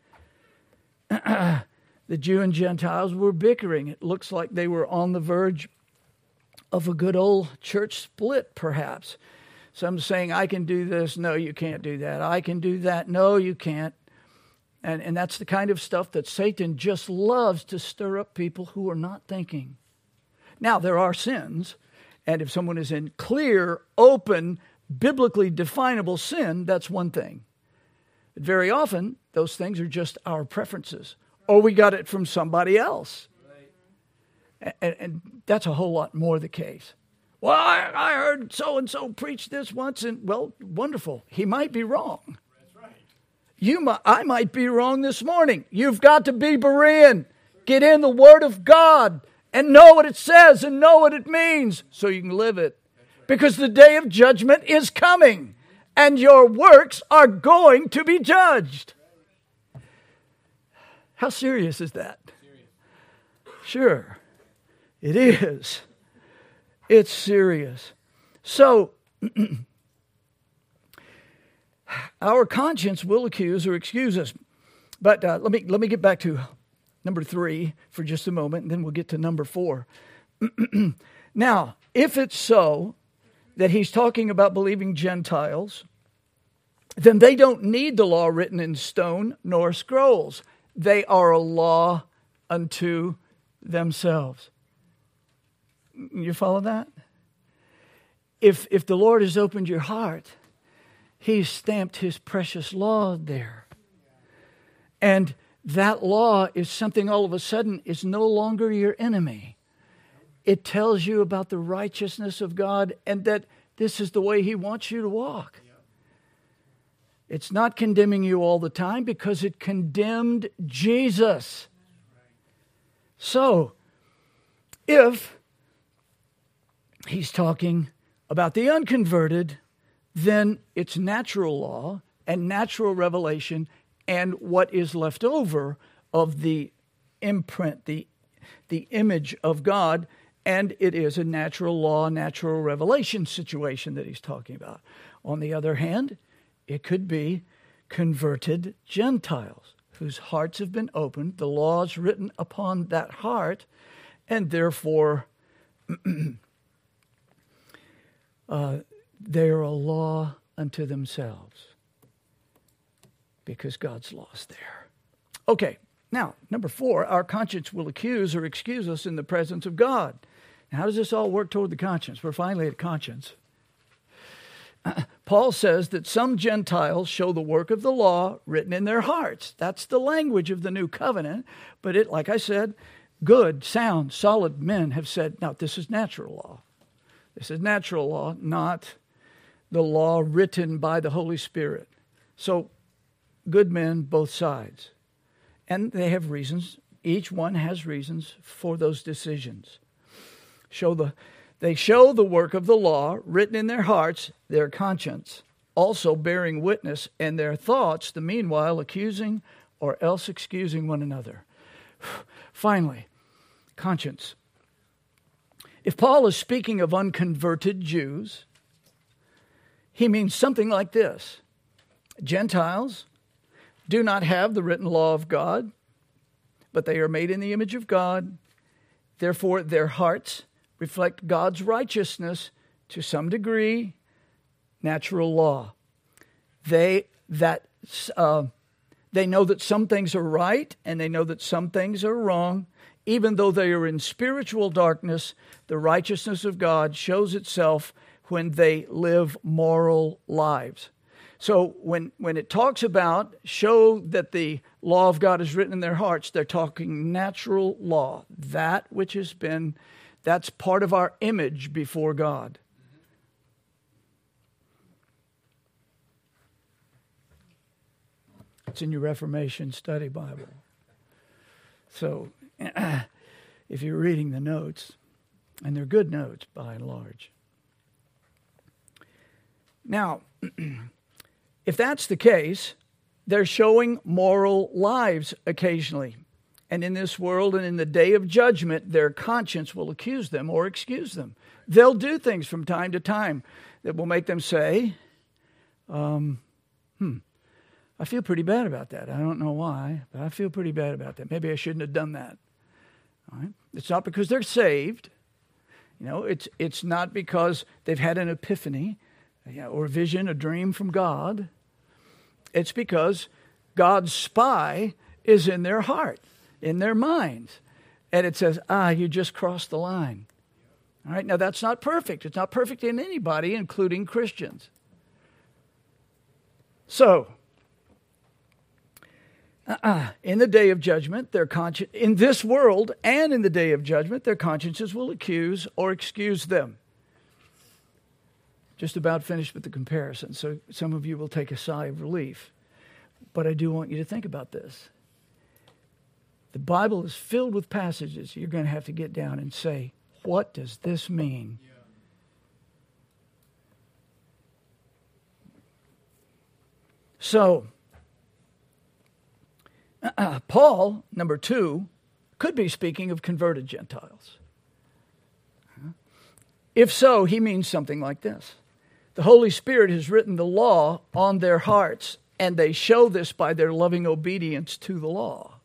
The Jew and Gentiles were bickering. It looks like they were on the verge of a good old church split, perhaps. Some saying, I can do this. No, you can't do that. I can do that. No, you can't. And, and that's the kind of stuff that Satan just loves to stir up people who are not thinking. Now, there are sins. And if someone is in clear, open, biblically definable sin, that's one thing. But very often, those things are just our preferences. Or we got it from somebody else. Right. And, and that's a whole lot more the case. Well, I, I heard so-and-so preach this once, and, well, wonderful. He might be wrong. That's right. You might, I might be wrong this morning. You've got to be Berean. Get in the Word of God and know what it says and know what it means so you can live it. Right. Because the day of judgment is coming, and your works are going to be judged. How serious is that? Serious. Sure, it is. It's serious. So, our conscience will accuse or excuse us. But uh, let me let me get back to number three for just a moment, and then we'll get to number four. Now, if it's so that he's talking about believing Gentiles, then they don't need the law written in stone nor scrolls. They are a law unto themselves. You follow that? If, if the Lord has opened your heart, He's stamped His precious law there. And that law is something all of a sudden is no longer your enemy. It tells you about the righteousness of God and that this is the way He wants you to walk. It's not condemning you all the time because it condemned Jesus. So, if He's talking about the unconverted, then it's natural law and natural revelation and what is left over of the imprint, the, the image of God, and it is a natural law, natural revelation situation that he's talking about. On the other hand, it could be converted Gentiles whose hearts have been opened, the laws written upon that heart, and therefore uh, they are a law unto themselves because God's law is there. Okay, now, number four, our conscience will accuse or excuse us in the presence of God. Now, how does this all work toward the conscience? We're finally at conscience. Paul says that some Gentiles show the work of the law written in their hearts. That's the language of the new covenant. But it, like I said, good, sound, solid men have said, now this is natural law. This is natural law, not the law written by the Holy Spirit. So good men, both sides. And they have reasons. Each one has reasons for those decisions. Show the... They show the work of the law written in their hearts, their conscience, also bearing witness, and their thoughts, the meanwhile accusing or else excusing one another. Finally, conscience. If Paul is speaking of unconverted Jews, he means something like this. Gentiles do not have the written law of God, but they are made in the image of God. Therefore, their hearts reflect God's righteousness to some degree, natural law. They that uh, they know that some things are right and they know that some things are wrong. Even though they are in spiritual darkness, the righteousness of God shows itself when they live moral lives. So when, when it talks about show that the law of God is written in their hearts, they're talking natural law, that which has been That's part of our image before God. It's in your Reformation Study Bible. So, if you're reading the notes, and they're good notes by and large. Now, if that's the case, they're showing moral lives occasionally. And in this world and in the day of judgment, their conscience will accuse them or excuse them. They'll do things from time to time that will make them say, um, hmm, I feel pretty bad about that. I don't know why, but I feel pretty bad about that. Maybe I shouldn't have done that. All right? It's not because they're saved. You know, it's it's not because they've had an epiphany, you know, or a vision, a dream from God. It's because God's spy is in their heart, in their minds. And it says, ah, you just crossed the line. All right, now that's not perfect. It's not perfect in anybody, including Christians. So, uh-uh, in the day of judgment, their conscience, in this world and in the day of judgment, their consciences will accuse or excuse them. Just about finished with the comparison, so some of you will take a sigh of relief. But I do want you to think about this. The Bible is filled with passages you're going to have to get down and say, what does this mean? Yeah. So, uh, Paul, number two, could be speaking of converted Gentiles. If so, he means something like this. The Holy Spirit has written the law on their hearts, and they show this by their loving obedience to the law.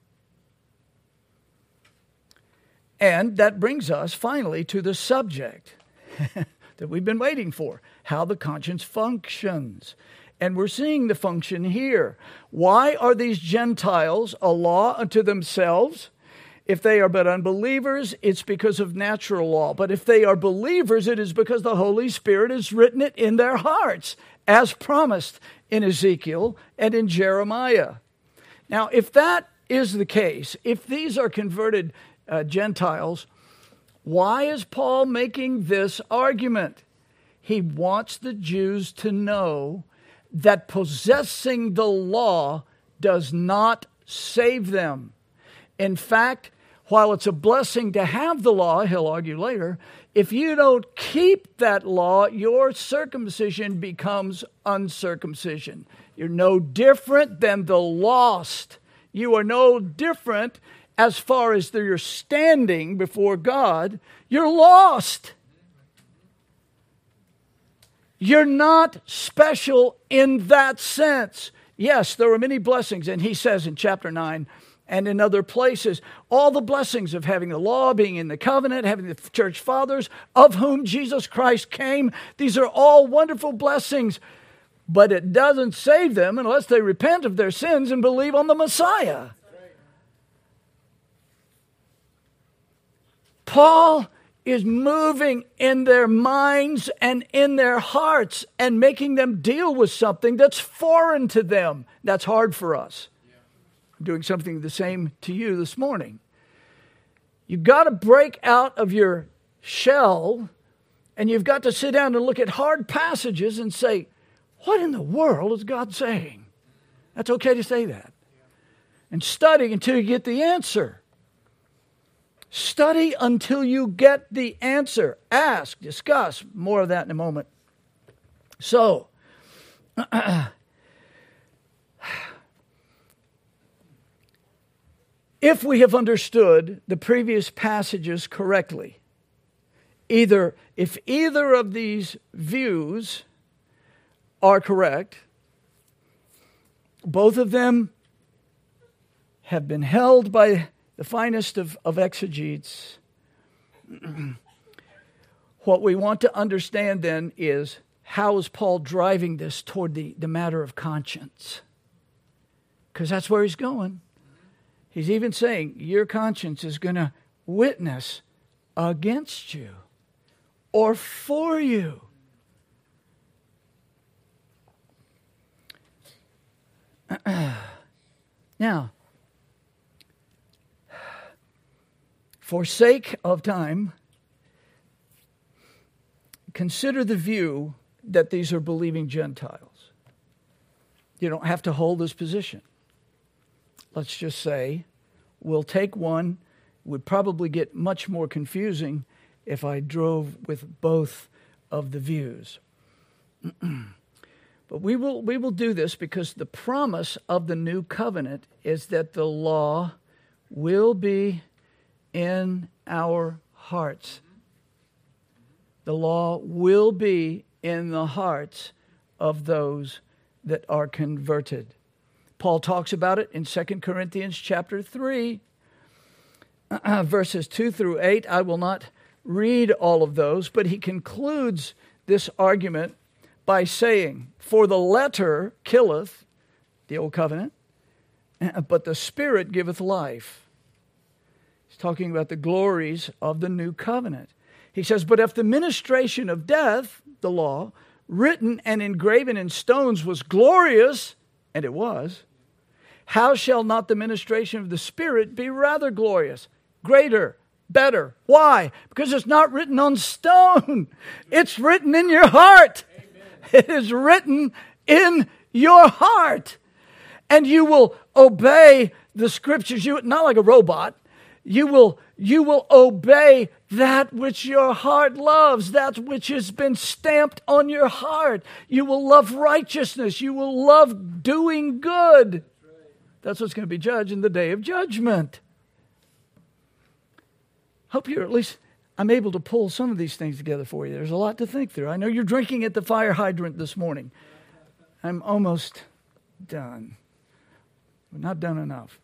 And that brings us finally to the subject that we've been waiting for, how the conscience functions. And we're seeing the function here. Why are these Gentiles a law unto themselves? If they are but unbelievers, it's because of natural law. But if they are believers, it is because the Holy Spirit has written it in their hearts, as promised in Ezekiel and in Jeremiah. Now, if that is the case, if these are converted uh, Gentiles, why is Paul making this argument? He wants the Jews to know that possessing the law does not save them. In fact, while it's a blessing to have the law, he'll argue later, if you don't keep that law, your circumcision becomes uncircumcision. You're no different than the lost. You are no different as far as your standing before God. You're lost. You're not special in that sense. Yes, there are many blessings, and he says in chapter nine, and in other places, all the blessings of having the law, being in the covenant, having the church fathers, of whom Jesus Christ came. These are all wonderful blessings, but it doesn't save them unless they repent of their sins and believe on the Messiah. Paul is moving in their minds and in their hearts and making them deal with something that's foreign to them. That's hard for us. I'm doing something the same to you this morning. You've got to break out of your shell, and you've got to sit down and look at hard passages and say, what in the world is God saying? That's okay to say that. And study until you get the answer. Study until you get the answer. Ask, discuss. More of that in a moment. So, if we have understood the previous passages correctly, either if either of these views are correct, both of them have been held by the finest of, of exegetes. What we want to understand then is, how is Paul driving this toward the, the matter of conscience? Because that's where he's going. He's even saying your conscience is going to witness against you or for you. Now, for sake of time, consider the view that these are believing Gentiles. You don't have to hold this position. Let's just say we'll take one. It would probably get much more confusing if I drove with both of the views. But we will we will do this because the promise of the new covenant is that the law will be in our hearts. The law will be in the hearts of those that are converted. Paul talks about it in Second Corinthians chapter three, uh, verses two through eight. I will not read all of those, but he concludes this argument by saying, for the letter killeth, the old covenant, but the Spirit giveth life. He's talking about the glories of the new covenant. He says, but if the ministration of death, the law, written and engraven in stones was glorious, and it was, how shall not the ministration of the Spirit be rather glorious, greater, better? Why? Because it's not written on stone. It's written in your heart. Amen. It is written in your heart. And you will obey the Scriptures. You, not like a robot. You will, you will obey that which your heart loves, that which has been stamped on your heart. You will love righteousness. You will love doing good. That's what's going to be judged in the day of judgment. Hope you're at least, I'm able to pull some of these things together for you. There's a lot to think through. I know you're drinking at the fire hydrant this morning. I'm almost done. But not done enough.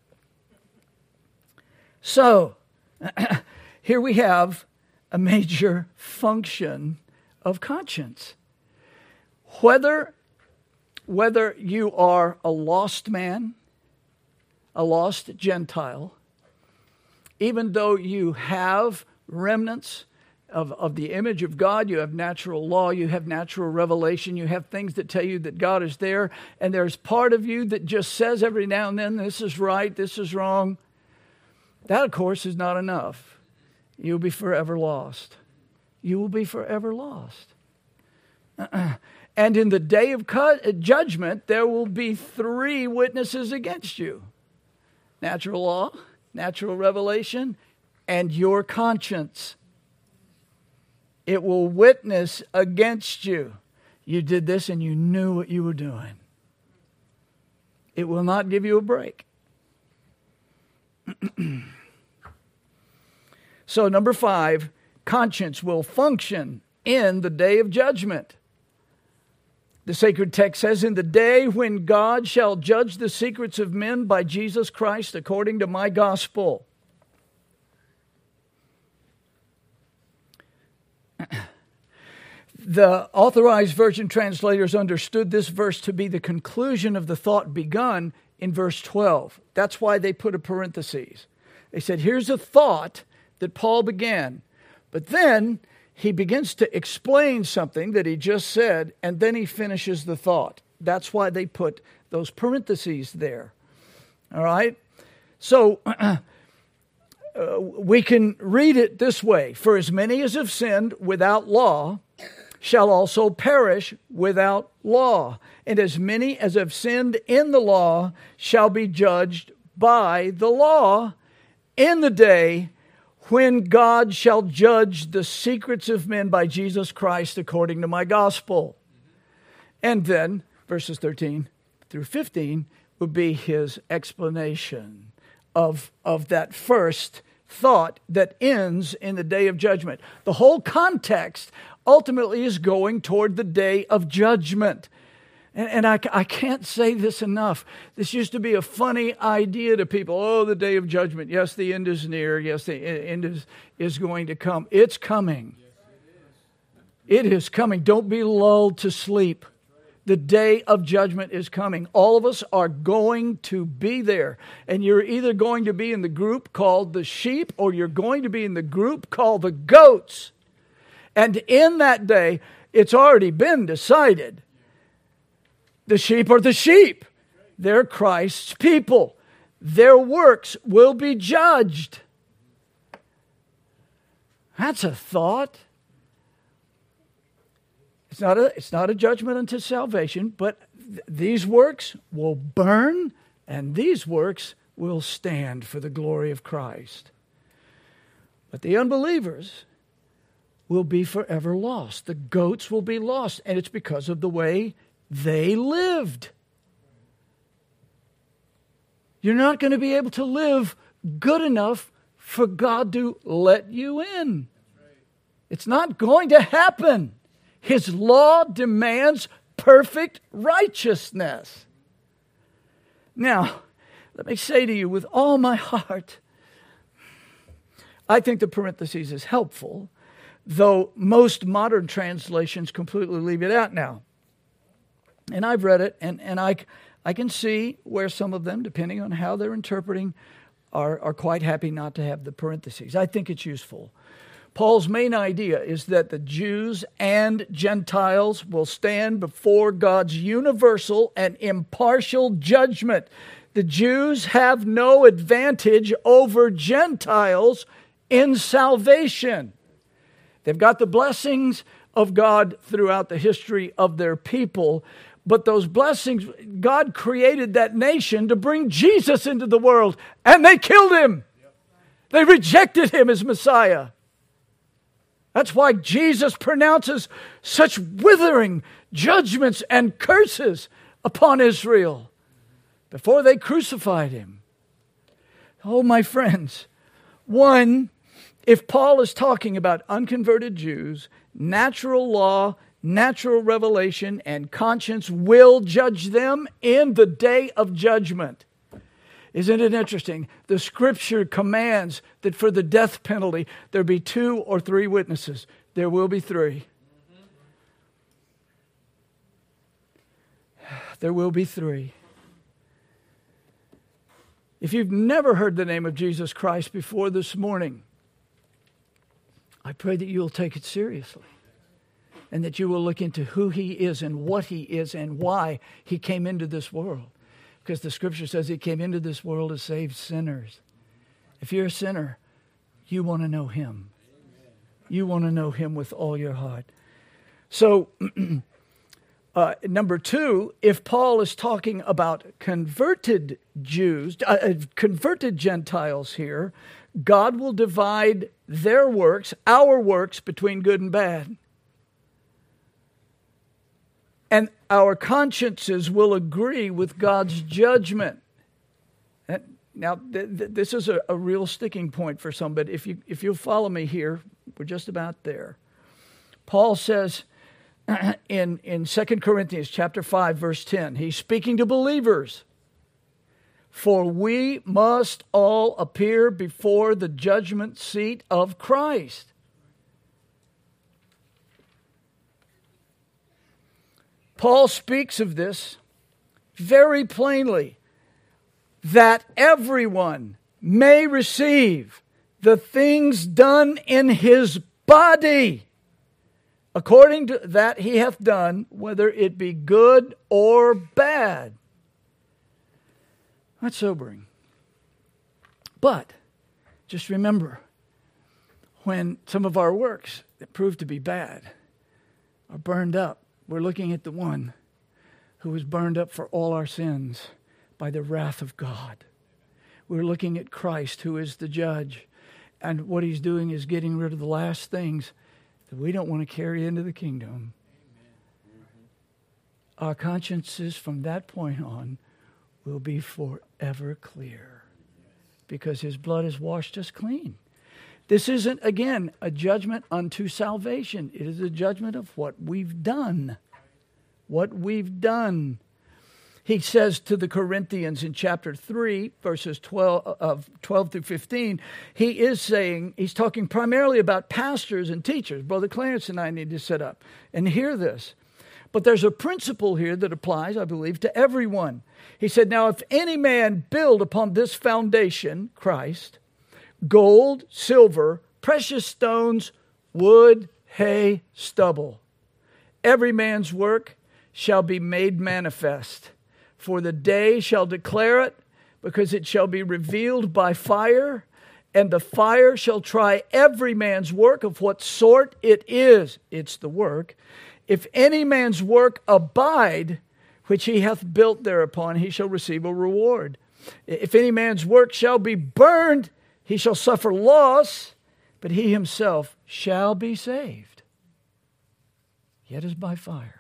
So, here we have a major function of conscience. Whether whether you are a lost man, a lost Gentile, even though you have remnants of, of the image of God, you have natural law, you have natural revelation, you have things that tell you that God is there, and there's part of you that just says every now and then, this is right, this is wrong. That, of course, is not enough. You'll be forever lost. You will be forever lost. Uh-uh. And in the day of judgment, there will be three witnesses against you. Natural law, natural revelation, and your conscience. It will witness against you. You did this and you knew what you were doing. It will not give you a break. So number five, conscience will function in the day of judgment. The sacred text says, in the day when God shall judge the secrets of men by Jesus Christ according to my gospel. The Authorized Version translators understood this verse to be the conclusion of the thought begun in verse twelve. That's why they put a parenthesis. They said, here's a thought that Paul began. But then he begins to explain something that he just said, and then he finishes the thought. That's why they put those parentheses there. All right? So uh, we can read it this way. For as many as have sinned without law shall also perish without law. And as many as have sinned in the law shall be judged by the law in the day when God shall judge the secrets of men by Jesus Christ according to my gospel. And then, verses thirteen through fifteen would be his explanation of, of that first thought that ends in the day of judgment. The whole context ultimately is going toward the day of judgment. And, and I, I can't say this enough. This used to be a funny idea to people. Oh, the day of judgment. Yes, the end is near. Yes, the end is, is going to come. It's coming. It is coming. Don't be lulled to sleep. The day of judgment is coming. All of us are going to be there. And you're either going to be in the group called the sheep, or you're going to be in the group called the goats. And in that day, it's already been decided. The sheep are the sheep. They're Christ's people. Their works will be judged. That's a thought. It's not a, it's not a judgment unto salvation, but th- these works will burn, and these works will stand for the glory of Christ. But the unbelievers will be forever lost. The goats will be lost, and it's because of the way they lived. You're not going to be able to live good enough for God to let you in. It's not going to happen. His law demands perfect righteousness. Now, let me say to you with all my heart, I think the parentheses is helpful, though most modern translations completely leave it out now. And I've read it, and, and I, I can see where some of them, depending on how they're interpreting, are, are quite happy not to have the parentheses. I think it's useful. Paul's main idea is that the Jews and Gentiles will stand before God's universal and impartial judgment. The Jews have no advantage over Gentiles in salvation. They've got the blessings of God throughout the history of their people. But those blessings, God created that nation to bring Jesus into the world, and they killed him. They rejected him as Messiah. That's why Jesus pronounces such withering judgments and curses upon Israel before they crucified him. Oh, my friends, one, if Paul is talking about unconverted Jews, natural law, natural revelation, and conscience will judge them in the day of judgment. Isn't it interesting? The Scripture commands that for the death penalty, there be two or three witnesses. There will be three. There will be three. If you've never heard the name of Jesus Christ before this morning, I pray that you'll take it seriously and that you will look into who He is and what He is and why He came into this world. Because the Scripture says He came into this world to save sinners. If you're a sinner, you want to know Him. You want to know Him with all your heart. So, uh, number two, if Paul is talking about converted Jews, uh, converted Gentiles here, God will divide their works, our works, between good and bad. And our consciences will agree with God's judgment. And now, th- th- this is a, a real sticking point for some, but if you if you'll follow me here, we're just about there. Paul says in, in Second Corinthians chapter five, verse ten, he's speaking to believers. For we must all appear before the judgment seat of Christ. Paul speaks of this very plainly, that everyone may receive the things done in his body, according to that he hath done, whether it be good or bad. That's sobering. But just remember, when some of our works that prove to be bad are burned up, we're looking at the one who was burned up for all our sins by the wrath of God. We're looking at Christ, who is the judge. And what He's doing is getting rid of the last things that we don't want to carry into the kingdom. Our consciences from that point on will be forever clear, because His blood has washed us clean. This isn't, again, a judgment unto salvation. It is a judgment of what we've done. What we've done. He says to the Corinthians in chapter three, verses twelve, of twelve through fifteen, he is saying, he's talking primarily about pastors and teachers. Brother Clarence and I need to sit up and hear this. But there's a principle here that applies, I believe, to everyone. He said, now if any man build upon this foundation, Christ, gold, silver, precious stones, wood, hay, stubble, every man's work shall be made manifest. For the day shall declare it, because it shall be revealed by fire, and the fire shall try every man's work of what sort it is. It's the work. If any man's work abide, which he hath built thereupon, he shall receive a reward. If any man's work shall be burned, he shall suffer loss, but he himself shall be saved, yet as by fire.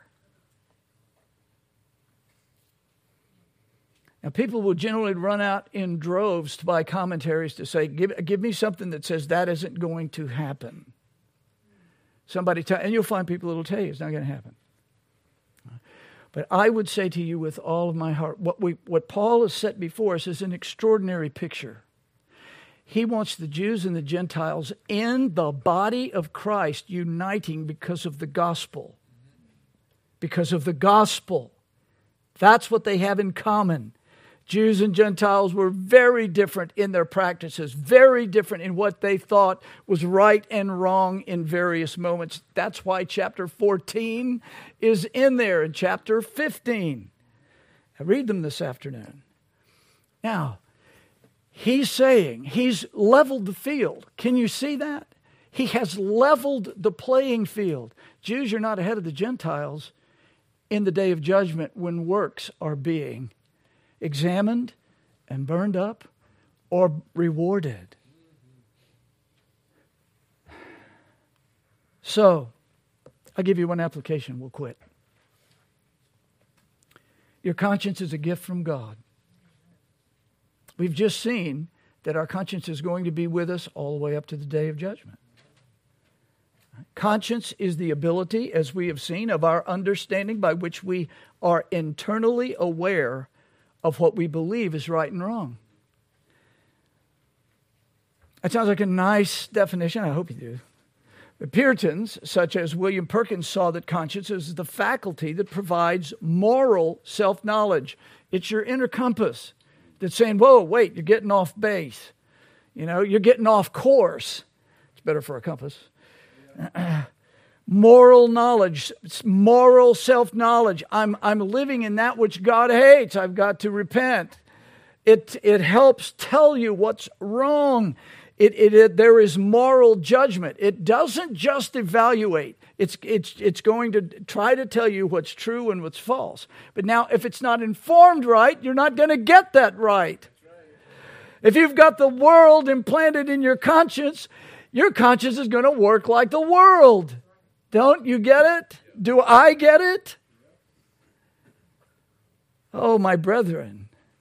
Now, people will generally run out in droves to buy commentaries to say, give, give me something that says that isn't going to happen. Somebody tell, and you'll find people that will tell you it's not going to happen. But I would say to you with all of my heart, what we what Paul has set before us is an extraordinary picture. He wants the Jews and the Gentiles in the body of Christ uniting because of the gospel. Because of the gospel. That's what they have in common. Jews and Gentiles were very different in their practices, very different in what they thought was right and wrong in various moments. That's why chapter fourteen is in there, and chapter fifteen. I read them this afternoon. Now, he's saying he's leveled the field. Can you see that? He has leveled the playing field. Jews are not ahead of the Gentiles in the day of judgment when works are being examined and burned up or rewarded. So, I'll give you one application. We'll quit. Your conscience is a gift from God. We've just seen that our conscience is going to be with us all the way up to the day of judgment. Conscience is the ability, as we have seen, of our understanding by which we are internally aware of what we believe is right and wrong. That sounds like a nice definition. I hope you do. The Puritans, such as William Perkins, saw that conscience is the faculty that provides moral self-knowledge. It's your inner compass that's saying, whoa, wait, you're getting off base. You know, you're getting off course. It's better for a compass. Moral knowledge, moral self-knowledge. I'm, I'm living in that which God hates. I've got to repent. It, it helps tell you what's wrong. It, it, it, there is moral judgment. It doesn't just evaluate. It's, it's, it's going to try to tell you what's true and what's false. But now, if it's not informed right, you're not going to get that right. If you've got the world implanted in your conscience, your conscience is going to work like the world. Don't you get it? Do I get it? Oh, my brethren.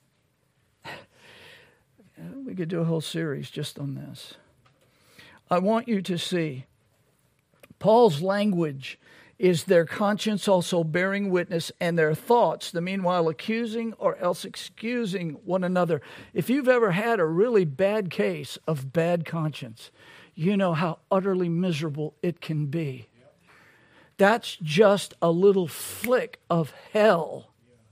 We could do a whole series just on this. I want you to see Paul's language is their conscience also bearing witness, and their thoughts, the meanwhile accusing or else excusing one another. If you've ever had a really bad case of bad conscience, you know how utterly miserable it can be. That's just a little flick of hell.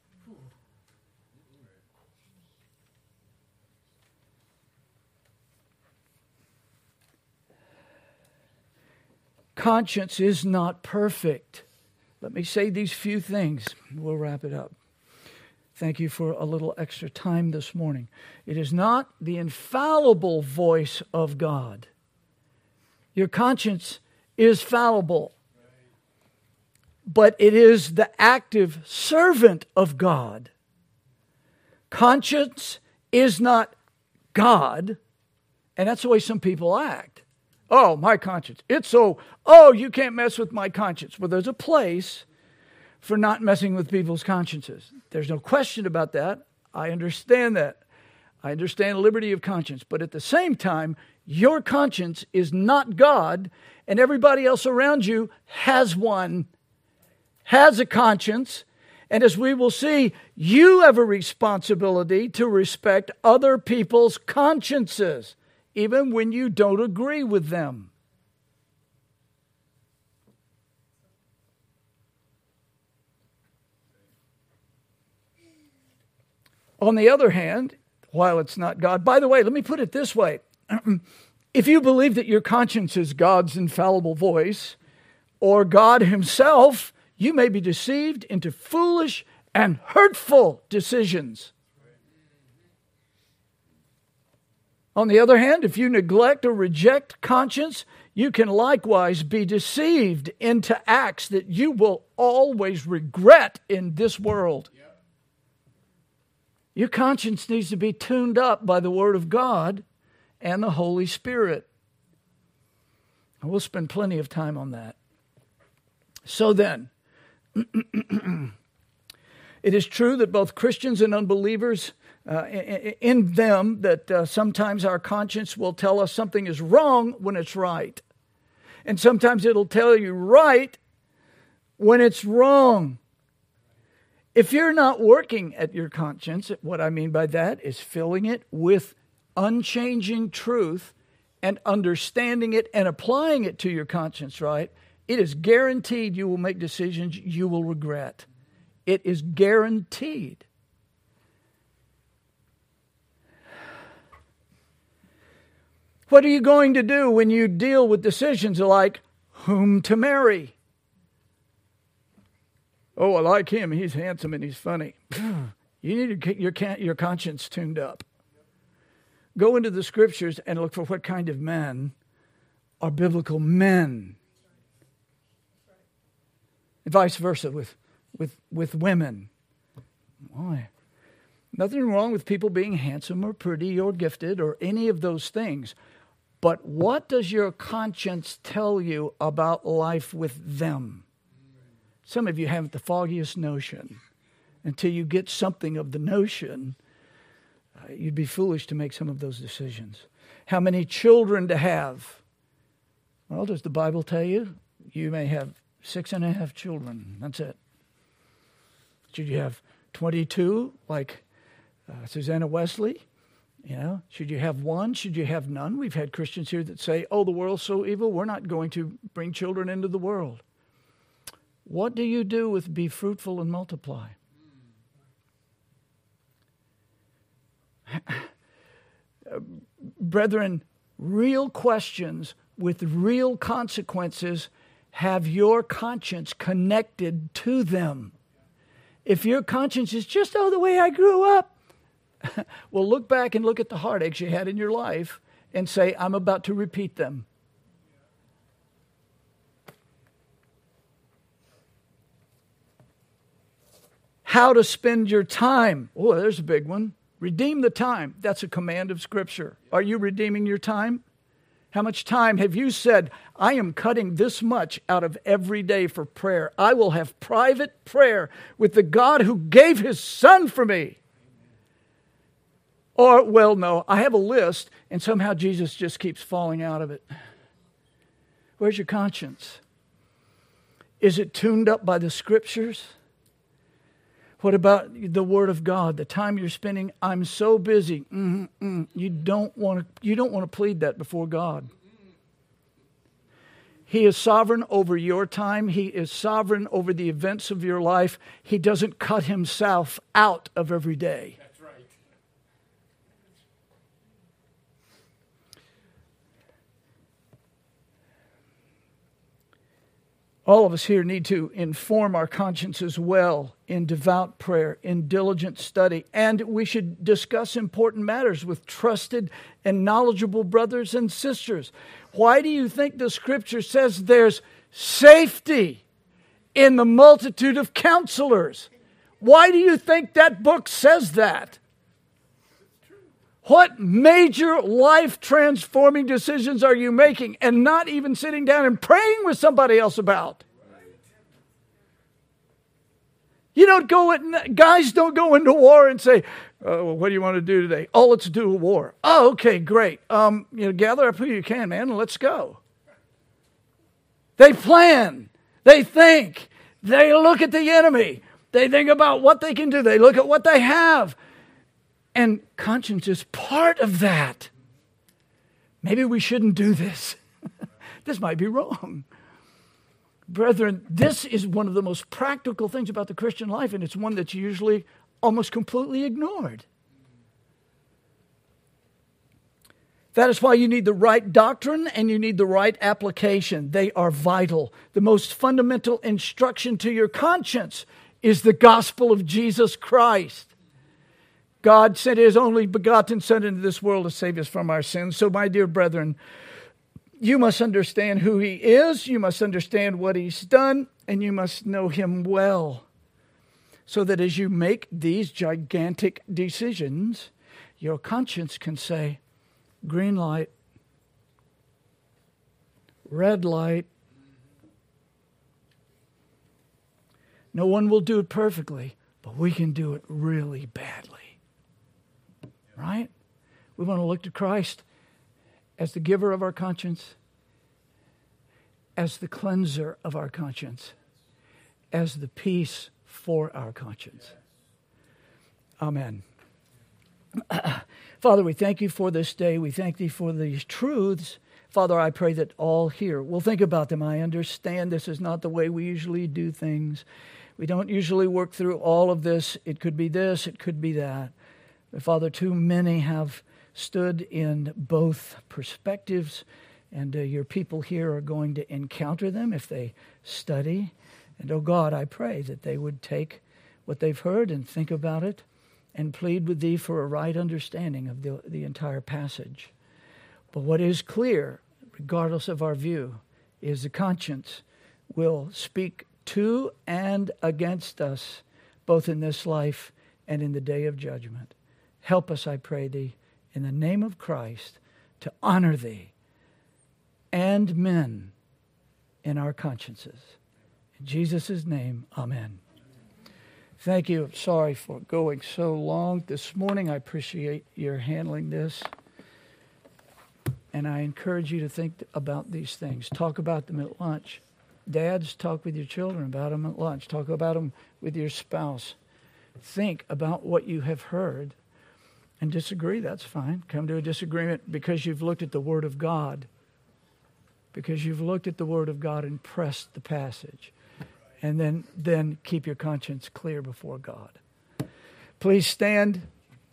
Conscience is not perfect. Let me say these few things. We'll wrap it up. Thank you for a little extra time this morning. It is not the infallible voice of God. Your conscience is fallible, but it is the active servant of God. Conscience is not God, and that's the way some people act. Oh, my conscience. It's so, oh, you can't mess with my conscience. Well, there's a place for not messing with people's consciences. There's no question about that. I understand that. I understand liberty of conscience. But at the same time, your conscience is not God, and everybody else around you has one, has a conscience. And as we will see, you have a responsibility to respect other people's consciences, even when you don't agree with them. On the other hand, while it's not God, by the way, let me put it this way. If you believe that your conscience is God's infallible voice, or God himself, you may be deceived into foolish and hurtful decisions. On the other hand, if you neglect or reject conscience, you can likewise be deceived into acts that you will always regret in this world. Yep. Your conscience needs to be tuned up by the Word of God and the Holy Spirit. And we'll spend plenty of time on that. So then, it is true that both Christians and unbelievers Uh, in, in them that uh, sometimes our conscience will tell us something is wrong when it's right. And sometimes it'll tell you right when it's wrong. If you're not working at your conscience, what I mean by that is filling it with unchanging truth and understanding it and applying it to your conscience, right? It is guaranteed you will make decisions you will regret. It is guaranteed. What are you going to do when you deal with decisions like whom to marry? Oh, I like him. He's handsome and he's funny. You need to get your, your conscience tuned up. Go into the scriptures and look for what kind of men are biblical men. And vice versa with, with, with women. Why? Nothing wrong with people being handsome or pretty or gifted or any of those things. But what does your conscience tell you about life with them? Some of you haven't the foggiest notion. Until you get something of the notion, uh, you'd be foolish to make some of those decisions. How many children to have? Well, does the Bible tell you? You may have six and a half children. That's it. Should you have twenty-two, like uh, Susanna Wesley? You know, should you have one? Should you have none? We've had Christians here that say, oh, the world's so evil, we're not going to bring children into the world. What do you do with be fruitful and multiply? Brethren, real questions with real consequences have your conscience connected to them. If your conscience is just, oh, the way I grew up, well, look back and look at the heartaches you had in your life and say, I'm about to repeat them. How to spend your time. Oh, there's a big one. Redeem the time. That's a command of Scripture. Are you redeeming your time? How much time have you said, I am cutting this much out of every day for prayer. I will have private prayer with the God who gave His Son for me. Or, well, no, I have a list, and somehow Jesus just keeps falling out of it. Where's your conscience? Is it tuned up by the Scriptures? What about the Word of God? The time you're spending, I'm so busy. Mm-mm. You don't want to. You don't want to plead that before God. He is sovereign over your time. He is sovereign over the events of your life. He doesn't cut Himself out of every day. That's right. All of us here need to inform our consciences well in devout prayer, in diligent study, and we should discuss important matters with trusted and knowledgeable brothers and sisters. Why do you think the Scripture says there's safety in the multitude of counselors? Why do you think that book says that? What major life-transforming decisions are you making and not even sitting down and praying with somebody else about? You don't go, in, guys don't go into war and say, oh, well, what do you want to do today? Oh, let's do a war. Oh, okay, great. Um, you know, gather up who you can, man, and let's go. They plan. They think. They look at the enemy. They think about what they can do. They look at what they have. And conscience is part of that. Maybe we shouldn't do this. This might be wrong. Brethren, this is one of the most practical things about the Christian life, and it's one that's usually almost completely ignored. That is why you need the right doctrine and you need the right application. They are vital. The most fundamental instruction to your conscience is the gospel of Jesus Christ. God sent His only begotten Son into this world to save us from our sins. So, my dear brethren, you must understand who He is, you must understand what He's done, and you must know Him well. So that as you make these gigantic decisions, your conscience can say, green light, red light. No one will do it perfectly, but we can do it really badly. Right? We want to look to Christ as the giver of our conscience, as the cleanser of our conscience, as the peace for our conscience. Amen. Father, we thank You for this day. We thank Thee for these truths. Father, I pray that all here will think about them. I understand this is not the way we usually do things. We don't usually work through all of this. It could be this, it could be that. But Father, too many have stood in both perspectives, and uh, Your people here are going to encounter them if they study. And, oh God, I pray that they would take what they've heard and think about it and plead with Thee for a right understanding of the, the entire passage. But what is clear, regardless of our view, is the conscience will speak to and against us, both in this life and in the day of judgment. Help us, I pray Thee, in the name of Christ, to honor Thee and men in our consciences. In Jesus' name, amen. Thank you. I'm sorry for going so long this morning. I appreciate your handling this. And I encourage you to think about these things. Talk about them at lunch. Dads, talk with your children about them at lunch. Talk about them with your spouse. Think about what you have heard and disagree, that's fine. Come to a disagreement because you've looked at the Word of God. Because you've looked at the Word of God and pressed the passage. And then, then keep your conscience clear before God. Please stand.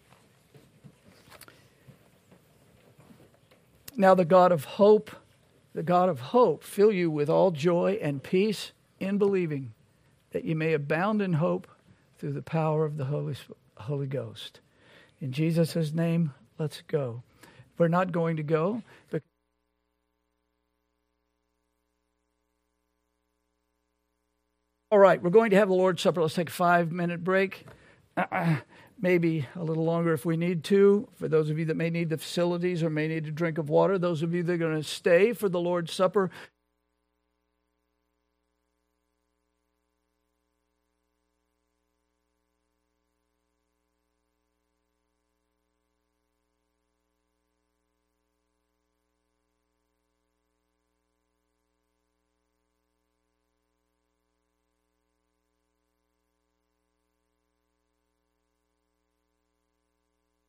Now the God of hope, the God of hope, fill you with all joy and peace in believing, that you may abound in hope through the power of the Holy, Holy Ghost. In Jesus' name, let's go. We're not going to go, but all right, we're going to have the Lord's Supper. Let's take a five-minute break. Uh, maybe a little longer if we need to. For those of you that may need the facilities or may need a drink of water, those of you that are going to stay for the Lord's Supper,